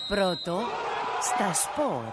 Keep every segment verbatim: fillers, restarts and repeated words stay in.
Πρώτο στα σπορ.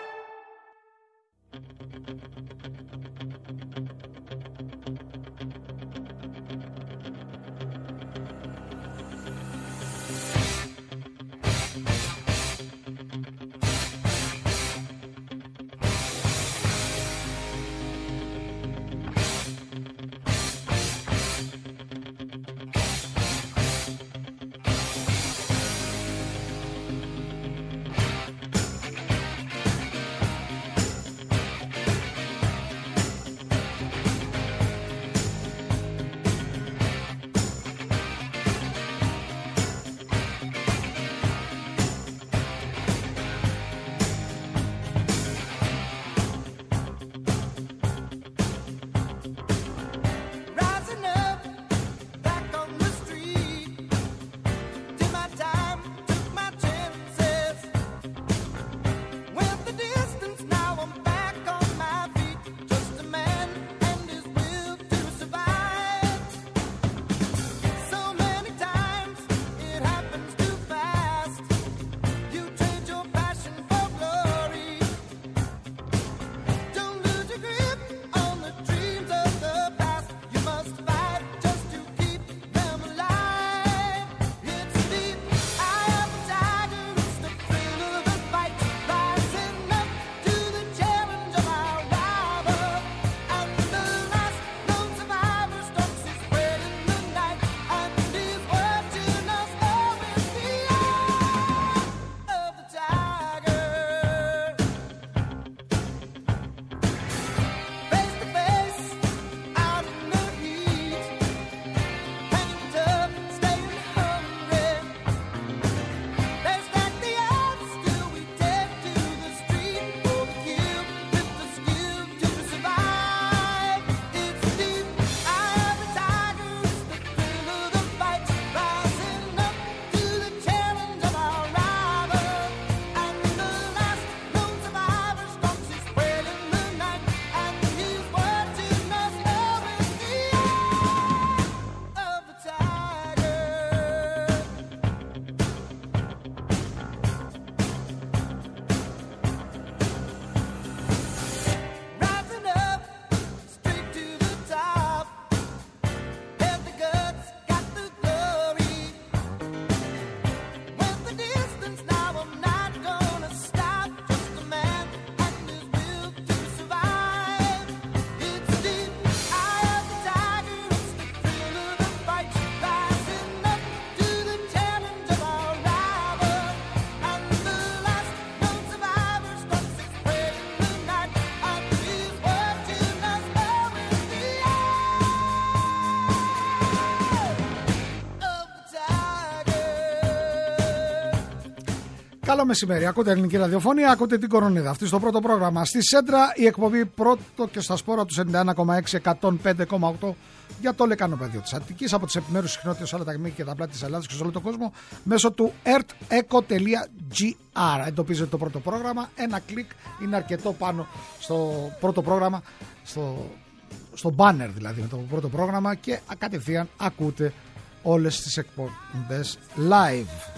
Καλό μεσημέρι, ακούτε ελληνική ραδιοφωνία, ακούτε την Κορονίδα. Αυτή στο πρώτο πρόγραμμα. Στη Σέντρα η εκπομπή πρώτο και στα σπόρα του ενενήντα ένα κόμμα έξι, εκατόν πέντε κόμμα οκτώ για το λεκάνο πεδίο της Αττικής, από τις επιμέρους συχνότητες σε όλα τα γμή και τα πλάτη της Ελλάδας και σε όλο τον κόσμο, μέσω του ερτ εκο τελεία τζι άρ. Εντοπίζετε το πρώτο πρόγραμμα, ένα κλικ είναι αρκετό πάνω στο πρώτο πρόγραμμα, στο, στο banner δηλαδή με το πρώτο πρόγραμμα, και κατευθείαν ακούτε όλες τις εκπομπές live.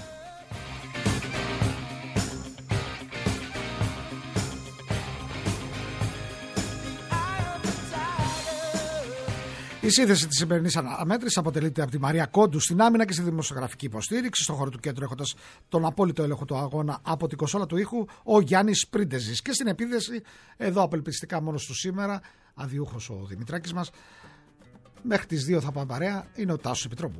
Η σύνθεση της σημερινής αναμέτρησης αποτελείται από τη Μαρία Κόντου στην άμυνα και στη δημοσιογραφική υποστήριξη. Στον χώρο του κέντρου, έχοντας τον απόλυτο έλεγχο του αγώνα από την κονσόλα του ήχου, ο Γιάννης Πρίντεζης. Και στην επίθεση, εδώ απελπιστικά μόνος του σήμερα, αδιούχος ο Δημητράκης μας. Μέχρι τις δύο θα πάμε παρέα, είναι ο Τάσος Επιτρόπου.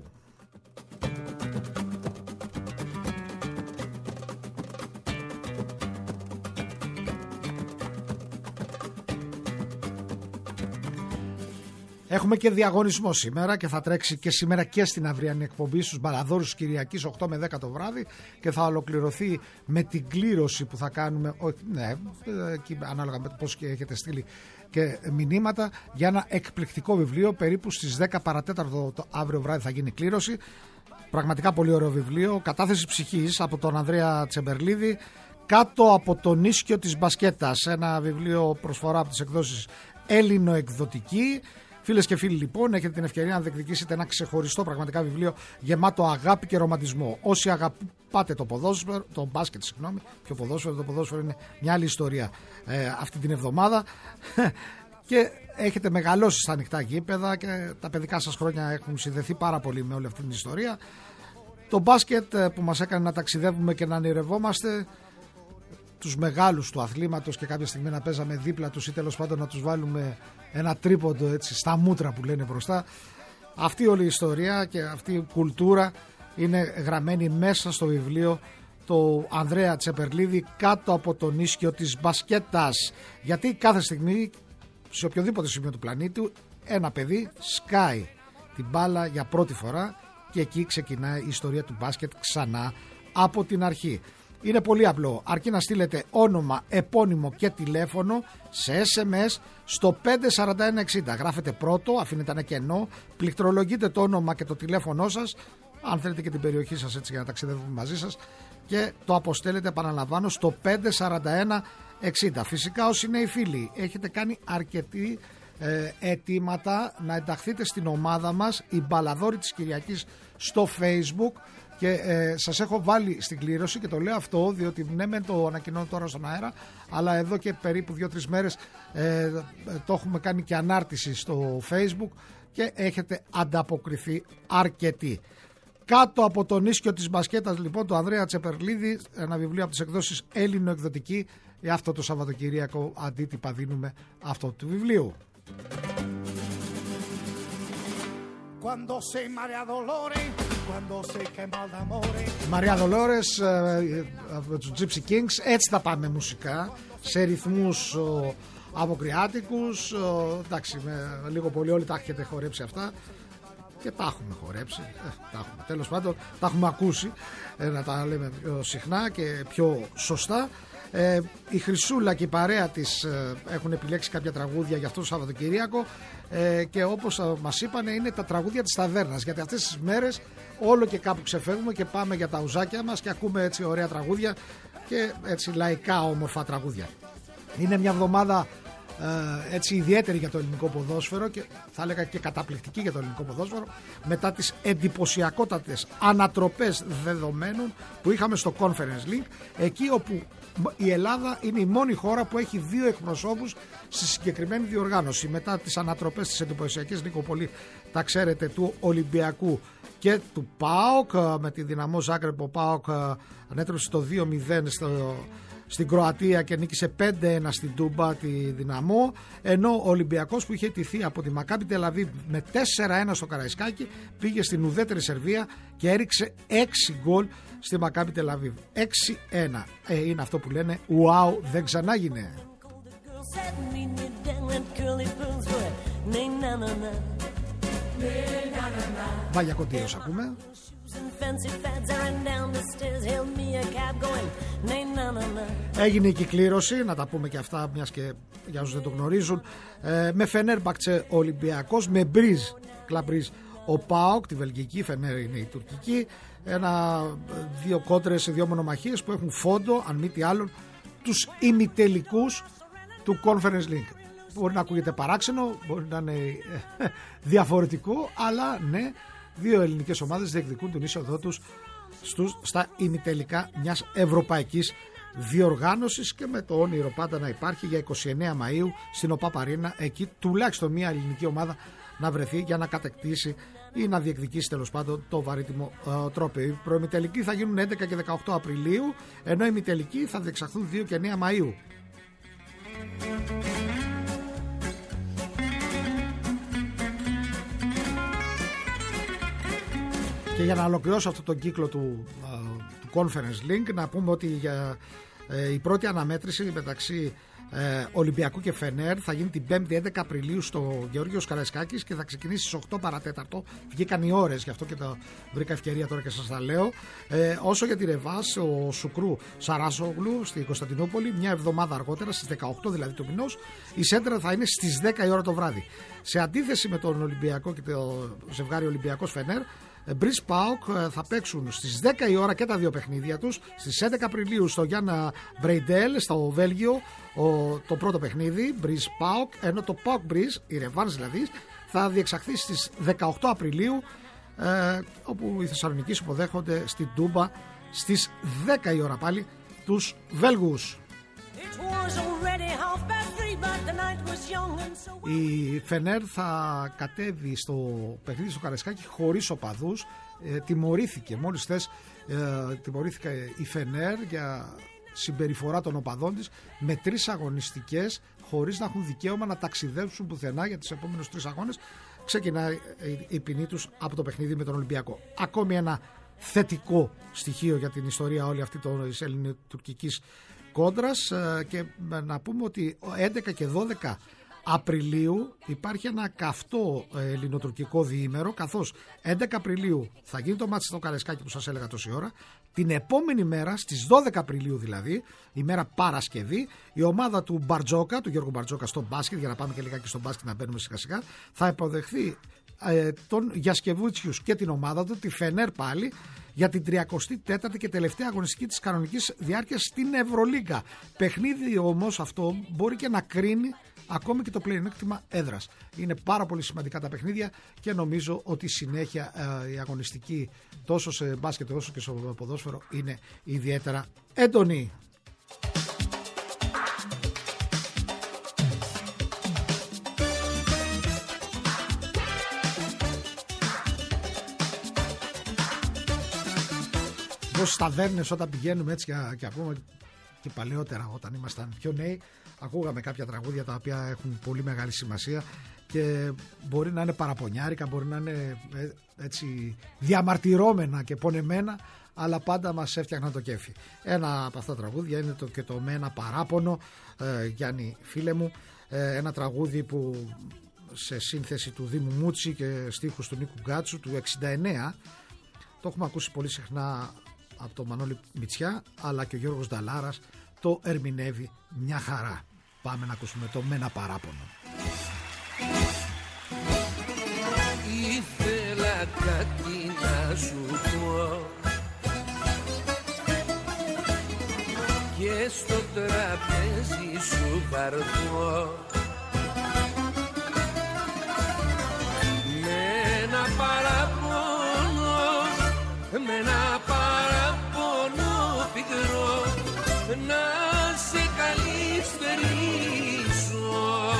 Έχουμε και διαγωνισμό σήμερα και θα τρέξει και σήμερα και στην αυριανή εκπομπή στους Μπαλαδόρους Κυριακής οκτώ με δέκα το βράδυ, και θα ολοκληρωθεί με την κλήρωση που θα κάνουμε, ναι, ανάλογα με πώς και έχετε στείλει και μηνύματα, για ένα εκπληκτικό βιβλίο. Περίπου στις δέκα παρατέταρτο το αύριο βράδυ θα γίνει κλήρωση. Πραγματικά πολύ ωραίο βιβλίο, Κατάθεση ψυχής, από τον Ανδρέα Τσεμπερλίδη, Κάτω από τον ίσκιο της μπασκέτας, ένα βιβλίο προσφορά από τις εκδόσεις Έλληνο Εκδοτική. Φίλες και φίλοι, λοιπόν, έχετε την ευκαιρία να διεκδικήσετε ένα ξεχωριστό πραγματικά βιβλίο γεμάτο αγάπη και ρομαντισμό. Όσοι αγαπάτε το ποδόσφαιρο, το μπάσκετ, συγγνώμη, πιο ποδόσφαιρο, το ποδόσφαιρο είναι μια άλλη ιστορία ε, αυτή την εβδομάδα. Και έχετε μεγαλώσει στα ανοιχτά γήπεδα και τα παιδικά σας χρόνια έχουν συνδεθεί πάρα πολύ με όλη αυτή την ιστορία. Το μπάσκετ που μας έκανε να ταξιδεύουμε και να ονειρευόμαστε τους μεγάλους του αθλήματος και κάποια στιγμή να παίζαμε δίπλα τους ή τέλος πάντων να τους βάλουμε ένα τρίποντο έτσι στα μούτρα που λένε μπροστά. Αυτή όλη η ιστορία και αυτή η κουλτούρα είναι γραμμένη μέσα στο βιβλίο του Ανδρέα Τσεπερλίδη, Κάτω από τον ίσιο της μπασκέτας. Γιατί κάθε στιγμή σε οποιοδήποτε σημείο του πλανήτη ένα παιδί σκάει την μπάλα για πρώτη φορά και εκεί ξεκινάει η ιστορία του μπάσκετ ξανά από την αρχή. Είναι πολύ απλό, αρκεί να στείλετε όνομα, επώνυμο και τηλέφωνο σε ες εμ ες στο πέντε σαράντα ένα εξήντα. Γράφετε πρώτο, αφήνετε ένα κενό, πληκτρολογείτε το όνομα και το τηλέφωνό σας, αν θέλετε και την περιοχή σας έτσι για να ταξιδεύουμε μαζί σας, και το αποστέλλετε, επαναλαμβάνω, στο πέντε σαράντα ένα εξήντα. Φυσικά όσοι είναι οι φίλοι, έχετε κάνει αρκετοί ε, αιτήματα να ενταχθείτε στην ομάδα μας, οι Μπαλαδόροι της Κυριακής, στο Facebook. Και ε, σας έχω βάλει στην κλήρωση και το λέω αυτό διότι ναι μεν το ανακοινώνω τώρα στον αέρα, αλλά εδώ και περίπου δύο τρεις μέρες ε, το έχουμε κάνει και ανάρτηση στο Facebook και έχετε ανταποκριθεί αρκετοί. Κάτω από τον ίσιο της μπασκέτας, λοιπόν, το Ανδρέα Τσεπερλίδη, ένα βιβλίο από τις εκδόσεις Έλληνο Εκδοτική. Αυτό το Σαββατοκυριακό αντίτυπα δίνουμε αυτό του βιβλίου. Μαρία Δολόρες από τους Gypsy Kings. Έτσι θα πάμε μουσικά, σε ρυθμούς ο, αποκριάτικους, ο, εντάξει, με λίγο πολύ όλοι τα έχετε χορέψει αυτά και τα έχουμε χορέψει, ε, τα έχουμε, τέλος πάντων τα έχουμε ακούσει, ε, να τα λέμε πιο συχνά και πιο σωστά. Ε, η Χρυσούλα και η παρέα της ε, έχουν επιλέξει κάποια τραγούδια για αυτό το Σαββατοκυριακό ε, και όπως ε, μας είπανε είναι τα τραγούδια της ταβέρνας, γιατί αυτές τις μέρες όλο και κάπου ξεφεύγουμε και πάμε για τα ουζάκια μας και ακούμε έτσι ωραία τραγούδια και έτσι λαϊκά όμορφα τραγούδια. Είναι μια εβδομάδα ε, έτσι ιδιαίτερη για το ελληνικό ποδόσφαιρο και θα έλεγα και καταπληκτική για το ελληνικό ποδόσφαιρο, μετά τις εντυπωσιακότατες ανατροπές δεδομένων που είχαμε στο Conference League, εκεί όπου η Ελλάδα είναι η μόνη χώρα που έχει δύο εκπροσώπους στη συγκεκριμένη διοργάνωση. Μετά τις ανατροπές της εντυπωσιακής, Νίκο, πολύ τα ξέρετε, του Ολυμπιακού και του ΠΑΟΚ, με τη Δυναμό Ζάγκρεπ ο ΠΑΟΚ ανέτρεψε το δύο μηδέν στο, στην Κροατία και νίκησε πέντε ένα στην Τούμπα τη Δυναμό, ενώ ο Ολυμπιακός που είχε τηθεί από τη Μακάμπι Τελαβίβ με τέσσερα ένα στο Καραϊσκάκι πήγε στην ουδέτερη Σερβία και έριξε έξι γκολ στη Μακάμπι Τελαβίβ. έξι ένα. Ε, είναι αυτό που λένε wow, δεν ξανάγινε. Βάγια Κοντήρος ακούμε. Έγινε η κυκλήρωση, να τα πούμε και αυτά μιας και για όσους δεν το γνωρίζουν, ε, με Φενέρμπαχτσε Ολυμπιακός, με Μπριζ Κλαμπριζ ο ΠΑΟΚ, τη βελγική, Φενέρ είναι η τουρκική. Ένα, δύο κόντρες, δύο μονομαχίες που έχουν φόντο, αν μη τι άλλο, τους ημιτελικούς του Conference League. Μπορεί να ακούγεται παράξενο, μπορεί να είναι διαφορετικό, αλλά ναι, δύο ελληνικές ομάδες διεκδικούν την είσοδό τους στους, στα ημιτελικά μιας ευρωπαϊκής διοργάνωσης και με το όνειρο πάντα να υπάρχει για είκοσι εννέα Μαΐου στην ΟΠΑΠ Αρίνα, εκεί τουλάχιστον μια ελληνική ομάδα να βρεθεί για να κατακτήσει ή να διεκδικήσει τέλος πάντων το βαρύτιμο ε, τρόπαιο. Οι προημιτελικοί θα γίνουν έντεκα και δεκαοκτώ Απριλίου, ενώ οι ημιτελικοί θα διεξαχθούν δύο και εννέα Μαΐου. Και για να ολοκληρώσω αυτό τον κύκλο του, uh, του Conference League, να πούμε ότι για, uh, η πρώτη αναμέτρηση μεταξύ uh, Ολυμπιακού και Φενέρ θα γίνει την πέμπτη έντεκα Απριλίου στο Γεώργιος Καραϊσκάκης και θα ξεκινήσει στις οκτώ παρατέταρτο. Βγήκαν οι ώρες, γι' αυτό και το βρήκα ευκαιρία τώρα και σας τα λέω. Uh, όσο για τη Ρεβάς, ο Σουκρού Σαράσογλου στη Κωνσταντινούπολη, μια εβδομάδα αργότερα, στις δεκαοκτώ δηλαδή του μηνός, η σέντρα θα είναι στις δέκα η ώρα το βράδυ. Σε αντίθεση με τον Ολυμπιακό και το ζευγάρι Ολυμπιακός Φενέρ, Μπριζ ΠΑΟΚ θα παίξουν στις δέκα η ώρα και τα δύο παιχνίδια τους. Στις έντεκα Απριλίου στο Γιάννα Μπρέιντελ στο Βέλγιο ο, το πρώτο παιχνίδι Μπριζ ΠΑΟΚ, ενώ το ΠΑΟΚ Μπριζ, η Ρεβάνς δηλαδή, θα διεξαχθεί στις δεκαοκτώ Απριλίου, ε, όπου οι Θεσσαλονικείς υποδέχονται στην Τούμπα στις δέκα η ώρα πάλι τους Βέλγους. Η Φενέρ θα κατέβει στο παιχνίδι στο Καραϊσκάκι χωρίς οπαδούς. ε, Τιμωρήθηκε μόλις θες ε, Τιμωρήθηκε η Φενέρ για συμπεριφορά των οπαδών της με τρεις αγωνιστικές χωρίς να έχουν δικαίωμα να ταξιδέψουν πουθενά για τις επόμενους τρεις αγώνες. Ξεκινάει η ποινή τους από το παιχνίδι με τον Ολυμπιακό. Ακόμη ένα θετικό στοιχείο για την ιστορία όλη αυτή της ελληνοτουρκικής κόντρας, και να πούμε ότι έντεκα και δώδεκα Απριλίου υπάρχει ένα καυτό ελληνοτουρκικό διήμερο, καθώς έντεκα Απριλίου θα γίνει το μάτι στο Καραϊσκάκι που σας έλεγα τόση ώρα. Την επόμενη μέρα, στις δώδεκα Απριλίου δηλαδή, ημέρα Παρασκευή, η ομάδα του Μπαρτζόκα, του Γιώργου Μπαρτζόκα στο μπάσκετ, για να πάμε και λιγάκι στο μπάσκετ να μπαίνουμε σιγά σιγά, θα υποδεχθεί ε, τον Γιασκεβούτσιους και την ομάδα του, τη Φενέρ πάλι, για την τριακοστή τέταρτη και τελευταία αγωνιστική της κανονικής διάρκειας στην Ευρωλίγκα. Παιχνίδι όμως αυτό μπορεί και να κρίνει ακόμη και το πλεονέκτημα έδρας. Είναι πάρα πολύ σημαντικά τα παιχνίδια και νομίζω ότι συνέχεια ε, η αγωνιστική τόσο σε μπάσκετ όσο και στο ποδόσφαιρο είναι ιδιαίτερα έντονη. Ως ταβέρνες όταν πηγαίνουμε έτσι και, και ακούμε, και παλαιότερα όταν ήμασταν πιο νέοι, ακούγαμε κάποια τραγούδια τα οποία έχουν πολύ μεγάλη σημασία και μπορεί να είναι παραπονιάρικα, μπορεί να είναι έτσι διαμαρτυρώμενα και πονεμένα, αλλά πάντα μας έφτιαχναν το κέφι. Ένα από αυτά τα τραγούδια είναι το, και το «Με ένα παράπονο», ε, Γιάννη φίλε μου, ε, ένα τραγούδι που σε σύνθεση του Δήμου Μούτσι και στίχους του Νίκου Γκάτσου του εξήντα εννέα, το έχουμε ακούσει πολύ συχνά από τον Μανώλη Μητσιά, αλλά και ο Γιώργος Νταλάρας το ερμηνεύει μια χαρά. Πάμε να ακούσουμε το «Με ένα παράπονο». Ήθελα κάτι να σου πω και στο τραπέζι σου βαρθώ με ένα παράπονο, με ένα παράπονο πικρό, να σε καλυστερήσω.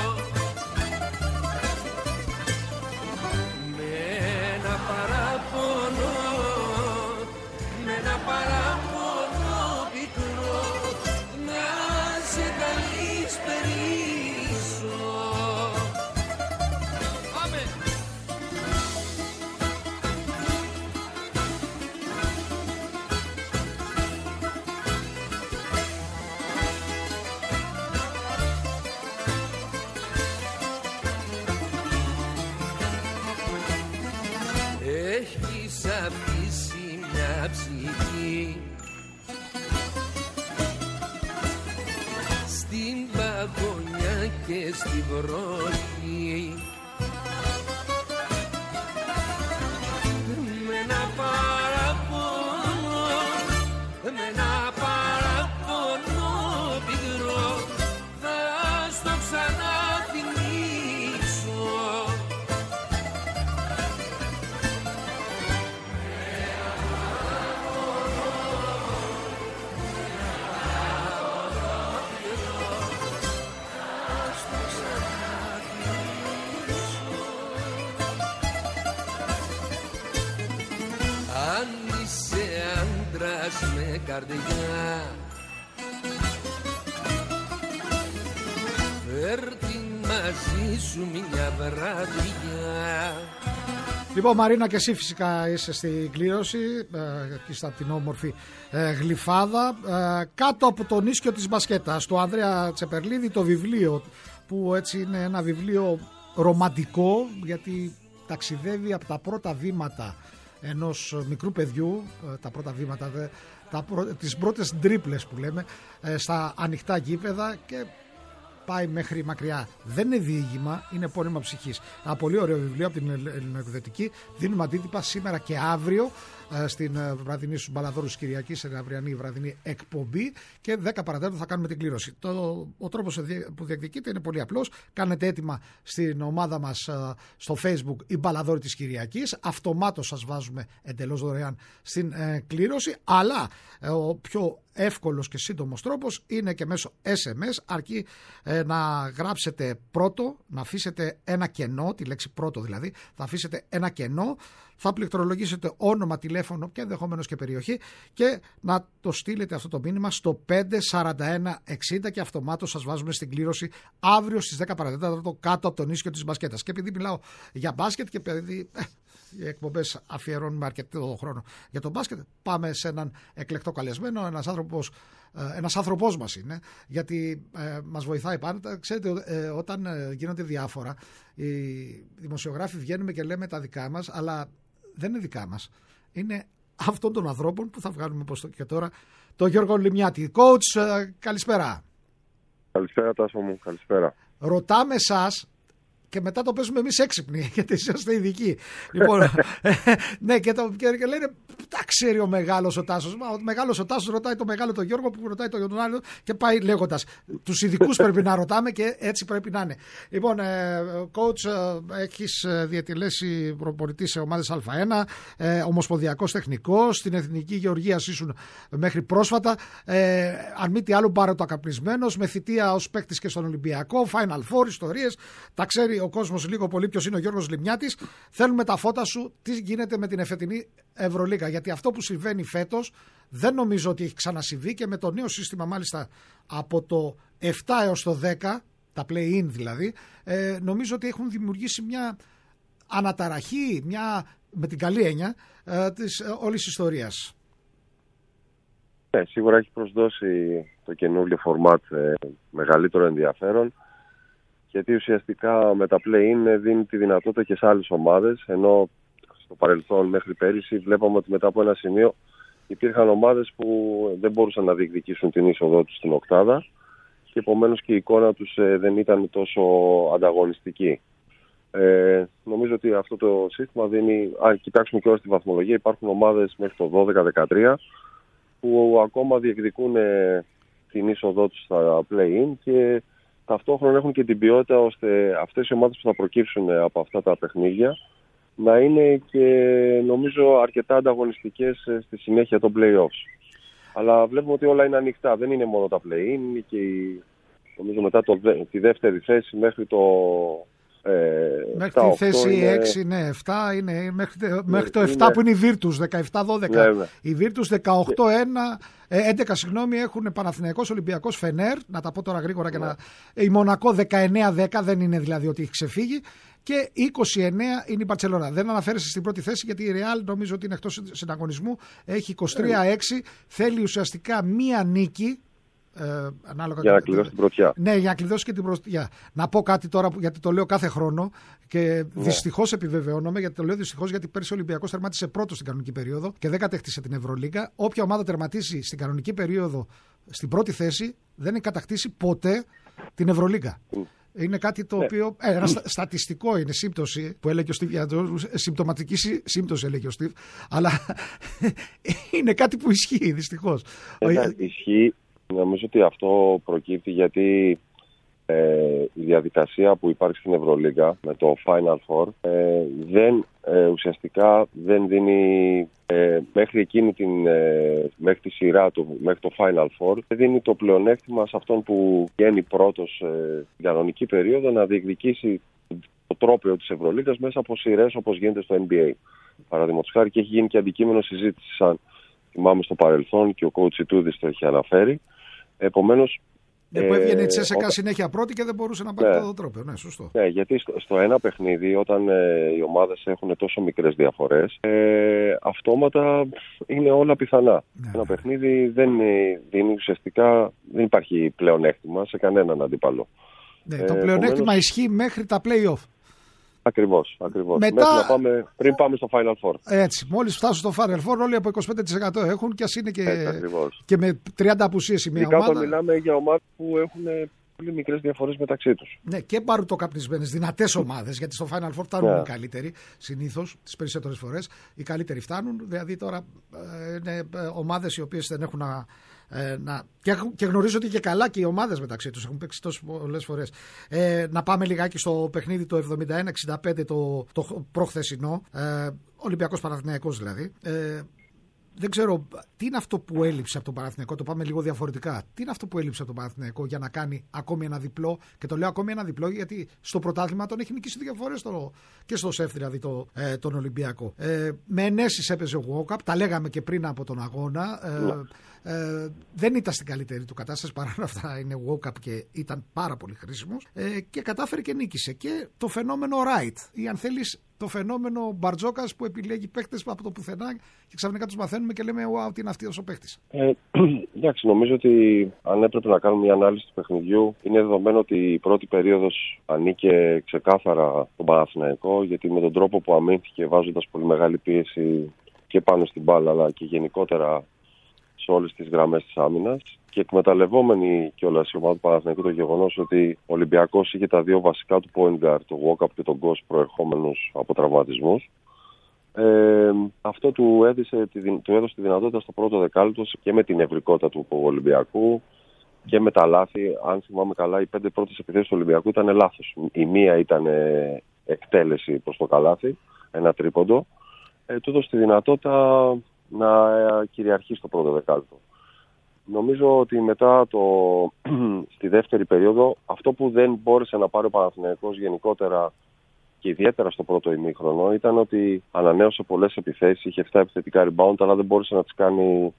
Με ένα παράπονο, με ένα παράπονο πικρό, να σε καλυστερήσω. Πάμε! Έχεις αφήσει μια ψυχή στην παγωνιά και στην βροχή, με ένα παράπονο, με ένα παράπονο πικρό, θα στο ξαναθυμίσω. Αν είσαι άντρας με καρδιά, φέρ την μαζί σου μια βραδιά. Λοιπόν, Μαρίνα, και εσύ φυσικά είσαι στην κλήρωση, εκεί στα την όμορφη ε, Γλυφάδα, ε, κάτω από τον ίσκιο της μπασκέτας, του Ανδρέα Τσεπερλίδη, το βιβλίο, που έτσι είναι ένα βιβλίο ρομαντικό, γιατί ταξιδεύει από τα πρώτα βήματα ενός μικρού παιδιού, τα πρώτα βήματα, τα πρω... τις πρώτες τρίπλες που λέμε, στα ανοιχτά γήπεδα, και πάει μέχρι μακριά. Δεν είναι διήγημα, είναι πόνημα ψυχής. Ένα πολύ ωραίο βιβλίο από την Ελληνοεκδοτική. Δίνουμε αντίτυπα σήμερα και αύριο στην βραδινή στους Μπαλαδόρους Κυριακής, σε αυριανή βραδινή εκπομπή, και δέκα παρατέταρτο θα κάνουμε την κλήρωση. Το, ο τρόπος που διεκδικείται είναι πολύ απλός. Κάνετε έτοιμα στην ομάδα μας στο Facebook οι Μπαλαδόροι της Κυριακής. Αυτομάτως σας βάζουμε εντελώς δωρεάν στην ε, κλήρωση. Αλλά ε, ο πιο εύκολος και σύντομος τρόπος είναι και μέσω ες εμ ες, αρκεί ε, να γράψετε πρώτο, να αφήσετε ένα κενό, τη λέξη πρώτο δηλαδή, θα αφήσετε ένα κενό, θα πληκτρολογήσετε όνομα, τηλέφωνο και ενδεχομένως και περιοχή και να το στείλετε αυτό το μήνυμα στο πέντε σαράντα ένα εξήντα και αυτομάτως σας βάζουμε στην κλήρωση αύριο στις δέκα παρατέταρτο κάτω από τον ίσιο της μπασκέτας. Και επειδή μιλάω για μπάσκετ και επειδή ε, οι εκπομπές αφιερώνουμε αρκετό χρόνο για τον μπάσκετ, πάμε σε έναν εκλεκτό καλεσμένο, ένας άνθρωπος, ένας άνθρωπός μας είναι, γιατί ε, μας βοηθάει πάντα. Ξέρετε, ε, όταν ε, γίνονται διάφορα, οι δημοσιογράφοι βγαίνουμε και λέμε τα δικά μας, αλλά δεν είναι δικά μας. Είναι αυτών των ανθρώπων που θα βγάλουμε όπως το και τώρα, το Γιώργο Λιμιάτη. Coach, ε, καλησπέρα. Καλησπέρα Τάσο μου, καλησπέρα. Ρωτάμε εσάς και μετά το παίζουμε εμείς έξυπνοι, γιατί είσαστε ειδικοί. Λοιπόν, ναι, και, το, και, και λένε, τα ξέρει ο μεγάλος ο Τάσος. Ο μεγάλος ο Τάσος ρωτάει το μεγάλο τον Γιώργο, που ρωτάει τον άλλο και πάει λέγοντας. Τους ειδικούς πρέπει να ρωτάμε και έτσι πρέπει να είναι. Λοιπόν, ε, coach, ε, έχεις διατελέσει προπονητή σε ομάδες Α1, ε, ομοσπονδιακός τεχνικός, στην Εθνική Γεωργίας ήσουν μέχρι πρόσφατα. Ε, αν μη τι άλλο, παρατοκαπνισμένος, με θητεία ως παίκτης και στον Ολυμπιακό, Final Four, ιστορίες. Τα ξέρει ο κόσμος λίγο πολύ ποιος είναι ο Γιώργος Λιμιάτης. Θέλουμε τα φώτα σου, τι γίνεται με την εφετινή Ευρωλίγα. Γιατί αυτό που συμβαίνει φέτος δεν νομίζω ότι έχει ξανασυμβεί, και με το νέο σύστημα μάλιστα από το επτά έως το δέκα, τα play-in δηλαδή, ε, νομίζω ότι έχουν δημιουργήσει μια αναταραχή, μια, με την καλή έννοια, ε, της ε, όλης ιστορίας. Ναι, σίγουρα έχει προσδώσει το καινούργιο φορμάτ ε, μεγαλύτερο ενδιαφέρον, γιατί ουσιαστικά με τα play-in δίνει τη δυνατότητα και σε άλλες ομάδες, ενώ στο παρελθόν μέχρι πέρυσι βλέπαμε ότι μετά από ένα σημείο υπήρχαν ομάδες που δεν μπορούσαν να διεκδικήσουν την είσοδό τους στην οκτάδα και επομένως και η εικόνα τους δεν ήταν τόσο ανταγωνιστική. Ε, νομίζω ότι αυτό το σύστημα δίνει, αν κοιτάξουμε και όλα στη βαθμολογία, υπάρχουν ομάδες μέχρι το δώδεκα δεκατρία που ακόμα διεκδικούν την είσοδό τους στα play-in και ταυτόχρονα έχουν και την ποιότητα ώστε αυτές οι ομάδες που θα προκύψουν από αυτά τα παιχνίδια να είναι και νομίζω αρκετά ανταγωνιστικές στη συνέχεια των play-offs. Αλλά βλέπουμε ότι όλα είναι ανοιχτά. Δεν είναι μόνο τα play-in και η, νομίζω μετά το, τη δεύτερη θέση μέχρι το ε, μέχρι τη θέση είναι... έξι, ναι, επτά είναι μέχρι, ναι, μέχρι το επτά είναι... που είναι η Virtus, δεκαεπτά δώδεκα. Ναι, ναι. Η Virtus δεκαοκτώ ένα, έντεκα συγγνώμη, έχουν Παναθηναϊκός, Ολυμπιακός, Φενέρ, να τα πω τώρα γρήγορα και ναι. να... Η Μονακό δεκαεννέα δέκα, δεν είναι δηλαδή ότι έχει ξεφύγει. Και είκοσι εννέα είναι η Μπαρτσελόνα. Δεν αναφέρεσαι στην πρώτη θέση γιατί η Real νομίζω ότι είναι εκτός συναγωνισμού. Έχει είκοσι τρία έξι. Θέλει ουσιαστικά μία νίκη. Ε, ανάλογα για να κλειδώσει την πρωτιά. Ναι, για να κλειδώσει και την πρωτιά. Να πω κάτι τώρα γιατί το λέω κάθε χρόνο και ναι. δυστυχώς επιβεβαιώνομαι, γιατί το λέω δυστυχώς, γιατί πέρσι ο Ολυμπιακός τερματίσε πρώτο στην κανονική περίοδο και δεν κατέκτησε την Ευρωλίγκα. Όποια ομάδα τερματίσει στην κανονική περίοδο στην πρώτη θέση δεν έχει κατακτήσει ποτέ την Ευρωλίγκα. Mm. Είναι κάτι το ναι. οποίο. Ε, ένα στα, στατιστικό είναι, σύμπτωση που έλεγε ο Στίβ. Συμπτωματική σύμπτωση έλεγε ο Στίβ. Αλλά είναι κάτι που ισχύει δυστυχώς. Ε, ισχύει. Νομίζω ότι αυτό προκύπτει γιατί ε, η διαδικασία που υπάρχει στην Ευρωλίγκα με το Final Four ε, δεν, ε, ουσιαστικά δεν δίνει ε, μέχρι εκείνη την, ε, μέχρι τη σειρά του, μέχρι το Final Four, δεν δίνει το πλεονέκτημα σε αυτόν που βγαίνει πρώτος ε, στην κανονική περίοδο να διεκδικήσει το τρόπαιο της Ευρωλίγκας μέσα από σειρές όπως γίνεται στο N B A. Παραδείγματος χάρη, και έχει γίνει και αντικείμενο συζήτηση, σαν θυμάμαι στο παρελθόν και ο coach Ιτούδης το έχει αναφέρει. Επομένως, ναι, που έβγαινε η Τσέσσεκα όταν... συνέχεια πρώτη και δεν μπορούσε να πάρει ναι, το τρόπαιο. Ναι, σωστό. Ναι, γιατί στο, στο ένα παιχνίδι, όταν ε, οι ομάδες έχουν τόσο μικρές διαφορές, ε, αυτόματα είναι όλα πιθανά. Ναι. Ένα παιχνίδι δεν δίνει ουσιαστικά, δεν υπάρχει πλεονέκτημα σε κανέναν αντίπαλο. Ναι, ε, το πλεονέκτημα επομένως... ισχύει μέχρι τα play-off. Ακριβώς, ακριβώς. Μετά... Μέχρι να πάμε, πριν πάμε στο Final Four. Έτσι, μόλις φτάσουν στο Final Four όλοι από είκοσι πέντε τοις εκατό έχουν και ας είναι και, Έτσι, και με τριάντα απουσίες η μία Ειδικά ομάδα. Ειδικά όταν μιλάμε για ομάδες που έχουν πολύ μικρές διαφορές μεταξύ τους. Ναι, και μπαρουτοκαπνισμένες, δυνατές ομάδες, γιατί στο Final Four φτάνουν yeah. οι καλύτεροι συνήθως, τις περισσότερες φορές. Οι καλύτεροι φτάνουν, δηλαδή τώρα ε, είναι ομάδες οι οποίες δεν έχουν να. Ε, να και, και γνωρίζω ότι και καλά και οι ομάδες μεταξύ τους έχουν παίξει τόσες πολλές φορές. Ε, να πάμε λιγάκι στο παιχνίδι το εβδομήντα ένα εξήντα πέντε το, το προχθεσινό, ε, Ολυμπιακός Παναθηναϊκός δηλαδή. Ε, Δεν ξέρω τι είναι αυτό που έλειψε από τον Παναθηναϊκό, το πάμε λίγο διαφορετικά. Τι είναι αυτό που έλειψε από τον Παναθηναϊκό για να κάνει ακόμη ένα διπλό, και το λέω ακόμη ένα διπλό γιατί στο πρωτάθλημα τον έχει νικήσει δύο φορές και στο ΣΕΦ δηλαδή το, ε, τον Ολυμπιακό. Ε, με ενέσεις έπαιζε ο Walkup, τα λέγαμε και πριν από τον αγώνα. Ε, ε, δεν ήταν στην καλύτερη του κατάσταση, παρά αυτά είναι Walkup και ήταν πάρα πολύ χρήσιμος. Ε, και κατάφερε και νίκησε. Και το φαινόμενο Wright, ή αν θέλεις το φαινόμενο Μπαρτζόκας που επιλέγει παίχτες από το πουθενά και ξαφνικά τους μαθαίνουμε και λέμε wow, τι είναι αυτός ο παίχτης. Ε, εντάξει, νομίζω ότι αν έπρεπε να κάνουμε μια ανάλυση του παιχνιδιού, είναι δεδομένο ότι η πρώτη περίοδος ανήκε ξεκάθαρα στον Παναθηναϊκό, γιατί με τον τρόπο που αμήνθηκε, βάζοντας πολύ μεγάλη πίεση και πάνω στην μπάλα αλλά και γενικότερα σε όλες τις γραμμές της άμυνας, και εκμεταλλευόμενη κιόλας η ομάδα του Παναθηναϊκού το γεγονός ότι ο Ολυμπιακός είχε τα δύο βασικά του point guard, τον Walkup και τον Γκος, προερχόμενους από τραυματισμούς. Ε, αυτό του έδωσε, του έδωσε τη δυνατότητα στο πρώτο δεκάλεπτο και με την ευρικότητα του Ολυμπιακού και με τα λάθη. Αν θυμάμαι καλά, οι πέντε πρώτες επιθέσεις του Ολυμπιακού ήταν λάθος. Η μία ήταν εκτέλεση προς το καλάθι, ένα τρίποντο. Ε, του έδωσε τη δυνατότητα να κυριαρχεί στο πρώτο δεκάλεπτο. Νομίζω ότι μετά το, στη δεύτερη περίοδο, αυτό που δεν μπόρεσε να πάρει ο Παναθηναϊκός γενικότερα και ιδιαίτερα στο πρώτο ημίχρονο ήταν ότι ανανέωσε πολλές επιθέσεις, είχε επτά επιθετικά rebound, αλλά δεν μπόρεσε να τις κάνει,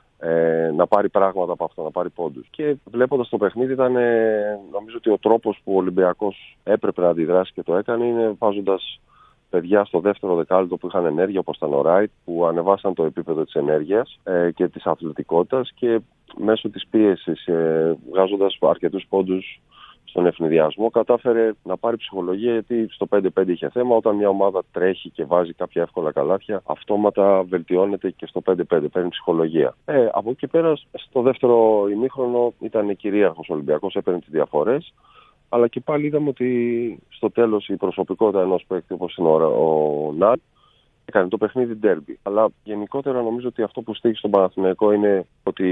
ε, να πάρει πράγματα από αυτό, να πάρει πόντους. Και βλέποντας το παιχνίδι, ήταν, ε, νομίζω ότι ο τρόπος που ο Ολυμπιακός έπρεπε να αντιδράσει και το έκανε είναι βάζοντας παιδιά στο δεύτερο δεκάλεπτο που είχαν ενέργεια, όπως ήταν ο Wright, που ανεβάσαν το επίπεδο της ενέργειας ε, και της αθλητικότητας, και μέσω της πίεσης, ε, βγάζοντας αρκετούς πόντους στον ευνηδιασμό, κατάφερε να πάρει ψυχολογία, γιατί στο πέντε πέντε είχε θέμα. Όταν μια ομάδα τρέχει και βάζει κάποια εύκολα καλάθια, αυτόματα βελτιώνεται και στο πέντε πέντε, παίρνει ψυχολογία. Ε, από εκεί και πέρα, στο δεύτερο ημίχρονο ήταν κυρίαρχος ο Ολυμπιακός, έπαιρνε τις διαφορές. Αλλά και πάλι είδαμε ότι στο τέλος η προσωπικότητα ενός παίκτη όπως είναι ο Νατ έκανε το παιχνίδι ντέρμπι. Αλλά γενικότερα νομίζω ότι αυτό που στήχησε στον Παναθηναϊκό είναι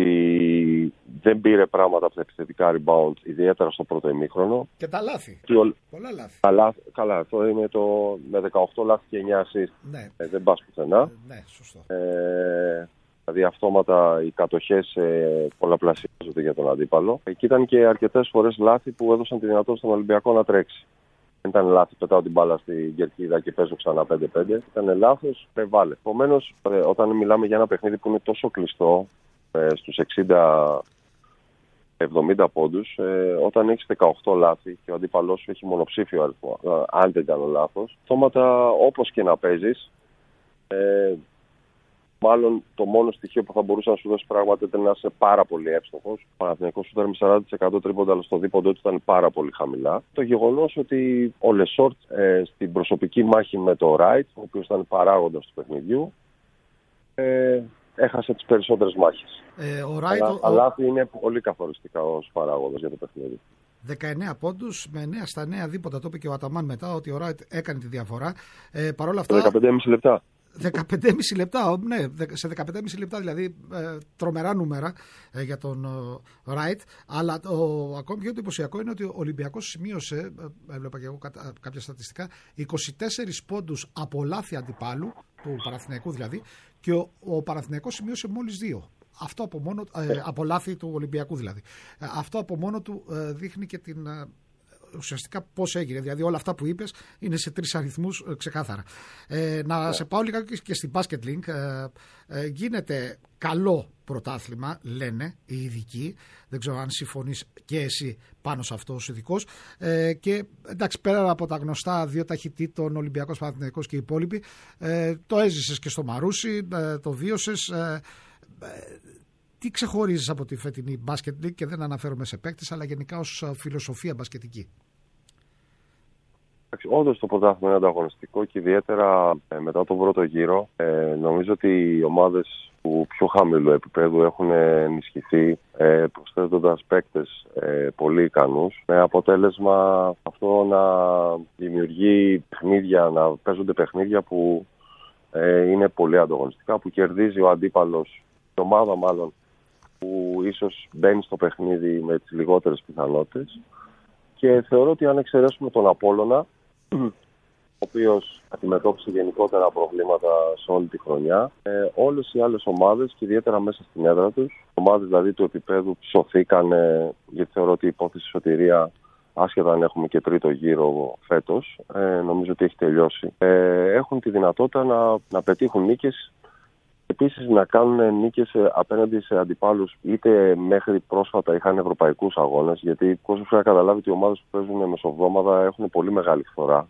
ότι δεν πήρε πράγματα από τα επιθετικά rebound, ιδιαίτερα στο πρώτο ημίχρονο. Και τα λάθη. Ο... Πολλά λάθη. Καλά, καλά, αυτό είναι το με δεκαοκτώ λάθη και εννιά assist. Ναι. Ε, δεν πας πουθενά. Ε, ναι, σωστό. Ε... Δηλαδή αυτόματα οι κατοχές ε, πολλαπλασιάζονται για τον αντίπαλο. Εκεί ήταν και αρκετές φορές λάθη που έδωσαν τη δυνατότητα στον Ολυμπιακό να τρέξει. Δεν ήταν λάθη, πετάω την μπάλα στην κερκίδα και παίζω ξανά πέντε πέντε. Ήταν λάθος, πεβάλε. Επομένως, ε, όταν μιλάμε για ένα παιχνίδι που είναι τόσο κλειστό, ε, στους εξήντα εβδομήντα πόντους, ε, όταν έχεις δεκαοκτώ λάθη και ο αντίπαλός σου έχει μονοψήφιο αριθμό, ε, αν δεν κάνω λάθος, αυτόματα όπως και να παίζεις, ε, μάλλον το μόνο στοιχείο που θα μπορούσε να σου δώσει πράγματα ήταν να είσαι πάρα πολύ εύστοχος. Ο Παναθηναϊκός σου ήταν με σαράντα τοις εκατό τρίποντα, αλλά στο δίποντο του ήταν πάρα πολύ χαμηλά. Το γεγονός ότι ο Λεσόρτ ε, στην προσωπική μάχη με το Wright, ο οποίος ήταν παράγοντας του παιχνιδιού, ε, έχασε τις περισσότερες μάχες. Ε, ο Wright, αλλά, ο... αλλά είναι πολύ καθοριστικά ως παράγοντας για το παιχνίδι. δεκαεννέα πόντους με εννέα στα εννέα δίποτα, το είπε και ο Αταμάν μετά, ότι ο Wright έκανε τη διαφορά. Ε, Παρ' όλα αυτά. δεκαπέντε και μισό λεπτά. δεκαπέντε και μισό λεπτά, ναι, σε δεκαπέντε και μισό λεπτά δηλαδή, ε, τρομερά νούμερα ε, για τον ε, Wright. Αλλά το, ακόμη πιο εντυπωσιακό είναι ότι ο Ολυμπιακός σημείωσε, ε, έβλεπα και εγώ κατα, κάποια στατιστικά, είκοσι τέσσερις πόντους από λάθη αντιπάλου, του Παναθηναϊκού δηλαδή, και ο, ο Παναθηναϊκός σημείωσε μόλις δύο. Αυτό από μόνο, ε, από λάθη του Ολυμπιακού δηλαδή. Ε, αυτό από μόνο του ε, δείχνει και την... Ε, ουσιαστικά πώς έγινε. Δηλαδή όλα αυτά που είπες είναι σε τρεις αριθμούς ε, ξεκάθαρα. Ε, να yeah. σε πάω λίγα και στη Basket Link. Ε, ε, γίνεται καλό πρωτάθλημα, λένε οι ειδικοί. Δεν ξέρω αν συμφωνείς και εσύ πάνω σε αυτό ως ειδικός. Ε, και εντάξει, πέρα από τα γνωστά δύο ταχυτήτων, Ολυμπιακός, Παναθηναϊκός και οι υπόλοιποι, ε, το έζησες και στο Μαρούσι, ε, το βίωσες. Ε, ε, Τι ξεχωρίζεις από τη φετινή Basket League, και δεν αναφέρομαι σε παίκτες, αλλά γενικά ως φιλοσοφία μπασκετική? Όντως το πρωτάθλημα είναι ανταγωνιστικό και ιδιαίτερα ε, μετά τον πρώτο γύρο. Ε, νομίζω ότι οι ομάδες του πιο χαμηλού επίπεδου έχουν ενισχυθεί, ε, προσθέτοντας παίκτες ε, πολύ ικανούς, με αποτέλεσμα αυτό να δημιουργεί παιχνίδια, να παίζονται παιχνίδια που ε, είναι πολύ ανταγωνιστικά, που κερδίζει ο αντίπαλος, η ομάδα μάλλον, που ίσως μπαίνει στο παιχνίδι με τις λιγότερες πιθανότητες. Και θεωρώ ότι αν εξαιρέσουμε τον Απόλλωνα, ο οποίος αντιμετώπισε γενικότερα προβλήματα σε όλη τη χρονιά, ε, όλες οι άλλες ομάδες και ιδιαίτερα μέσα στην έδρα τους, ομάδες δηλαδή του επίπεδου σωθήκαν, ε, γιατί θεωρώ ότι η υπόθεση σωτηρία, άσχετα αν έχουμε και τρίτο γύρο φέτος, ε, νομίζω ότι έχει τελειώσει, ε, έχουν τη δυνατότητα να, να πετύχουν νίκες. Επίσης να κάνουν νίκες απέναντι σε αντιπάλους, είτε μέχρι πρόσφατα είχαν ευρωπαϊκούς αγώνες, γιατί ο κόσμος πρέπει να καταλάβει ότι οι ομάδες που παίζουν μεσοβδόμαδα έχουν πολύ μεγάλη φθορά.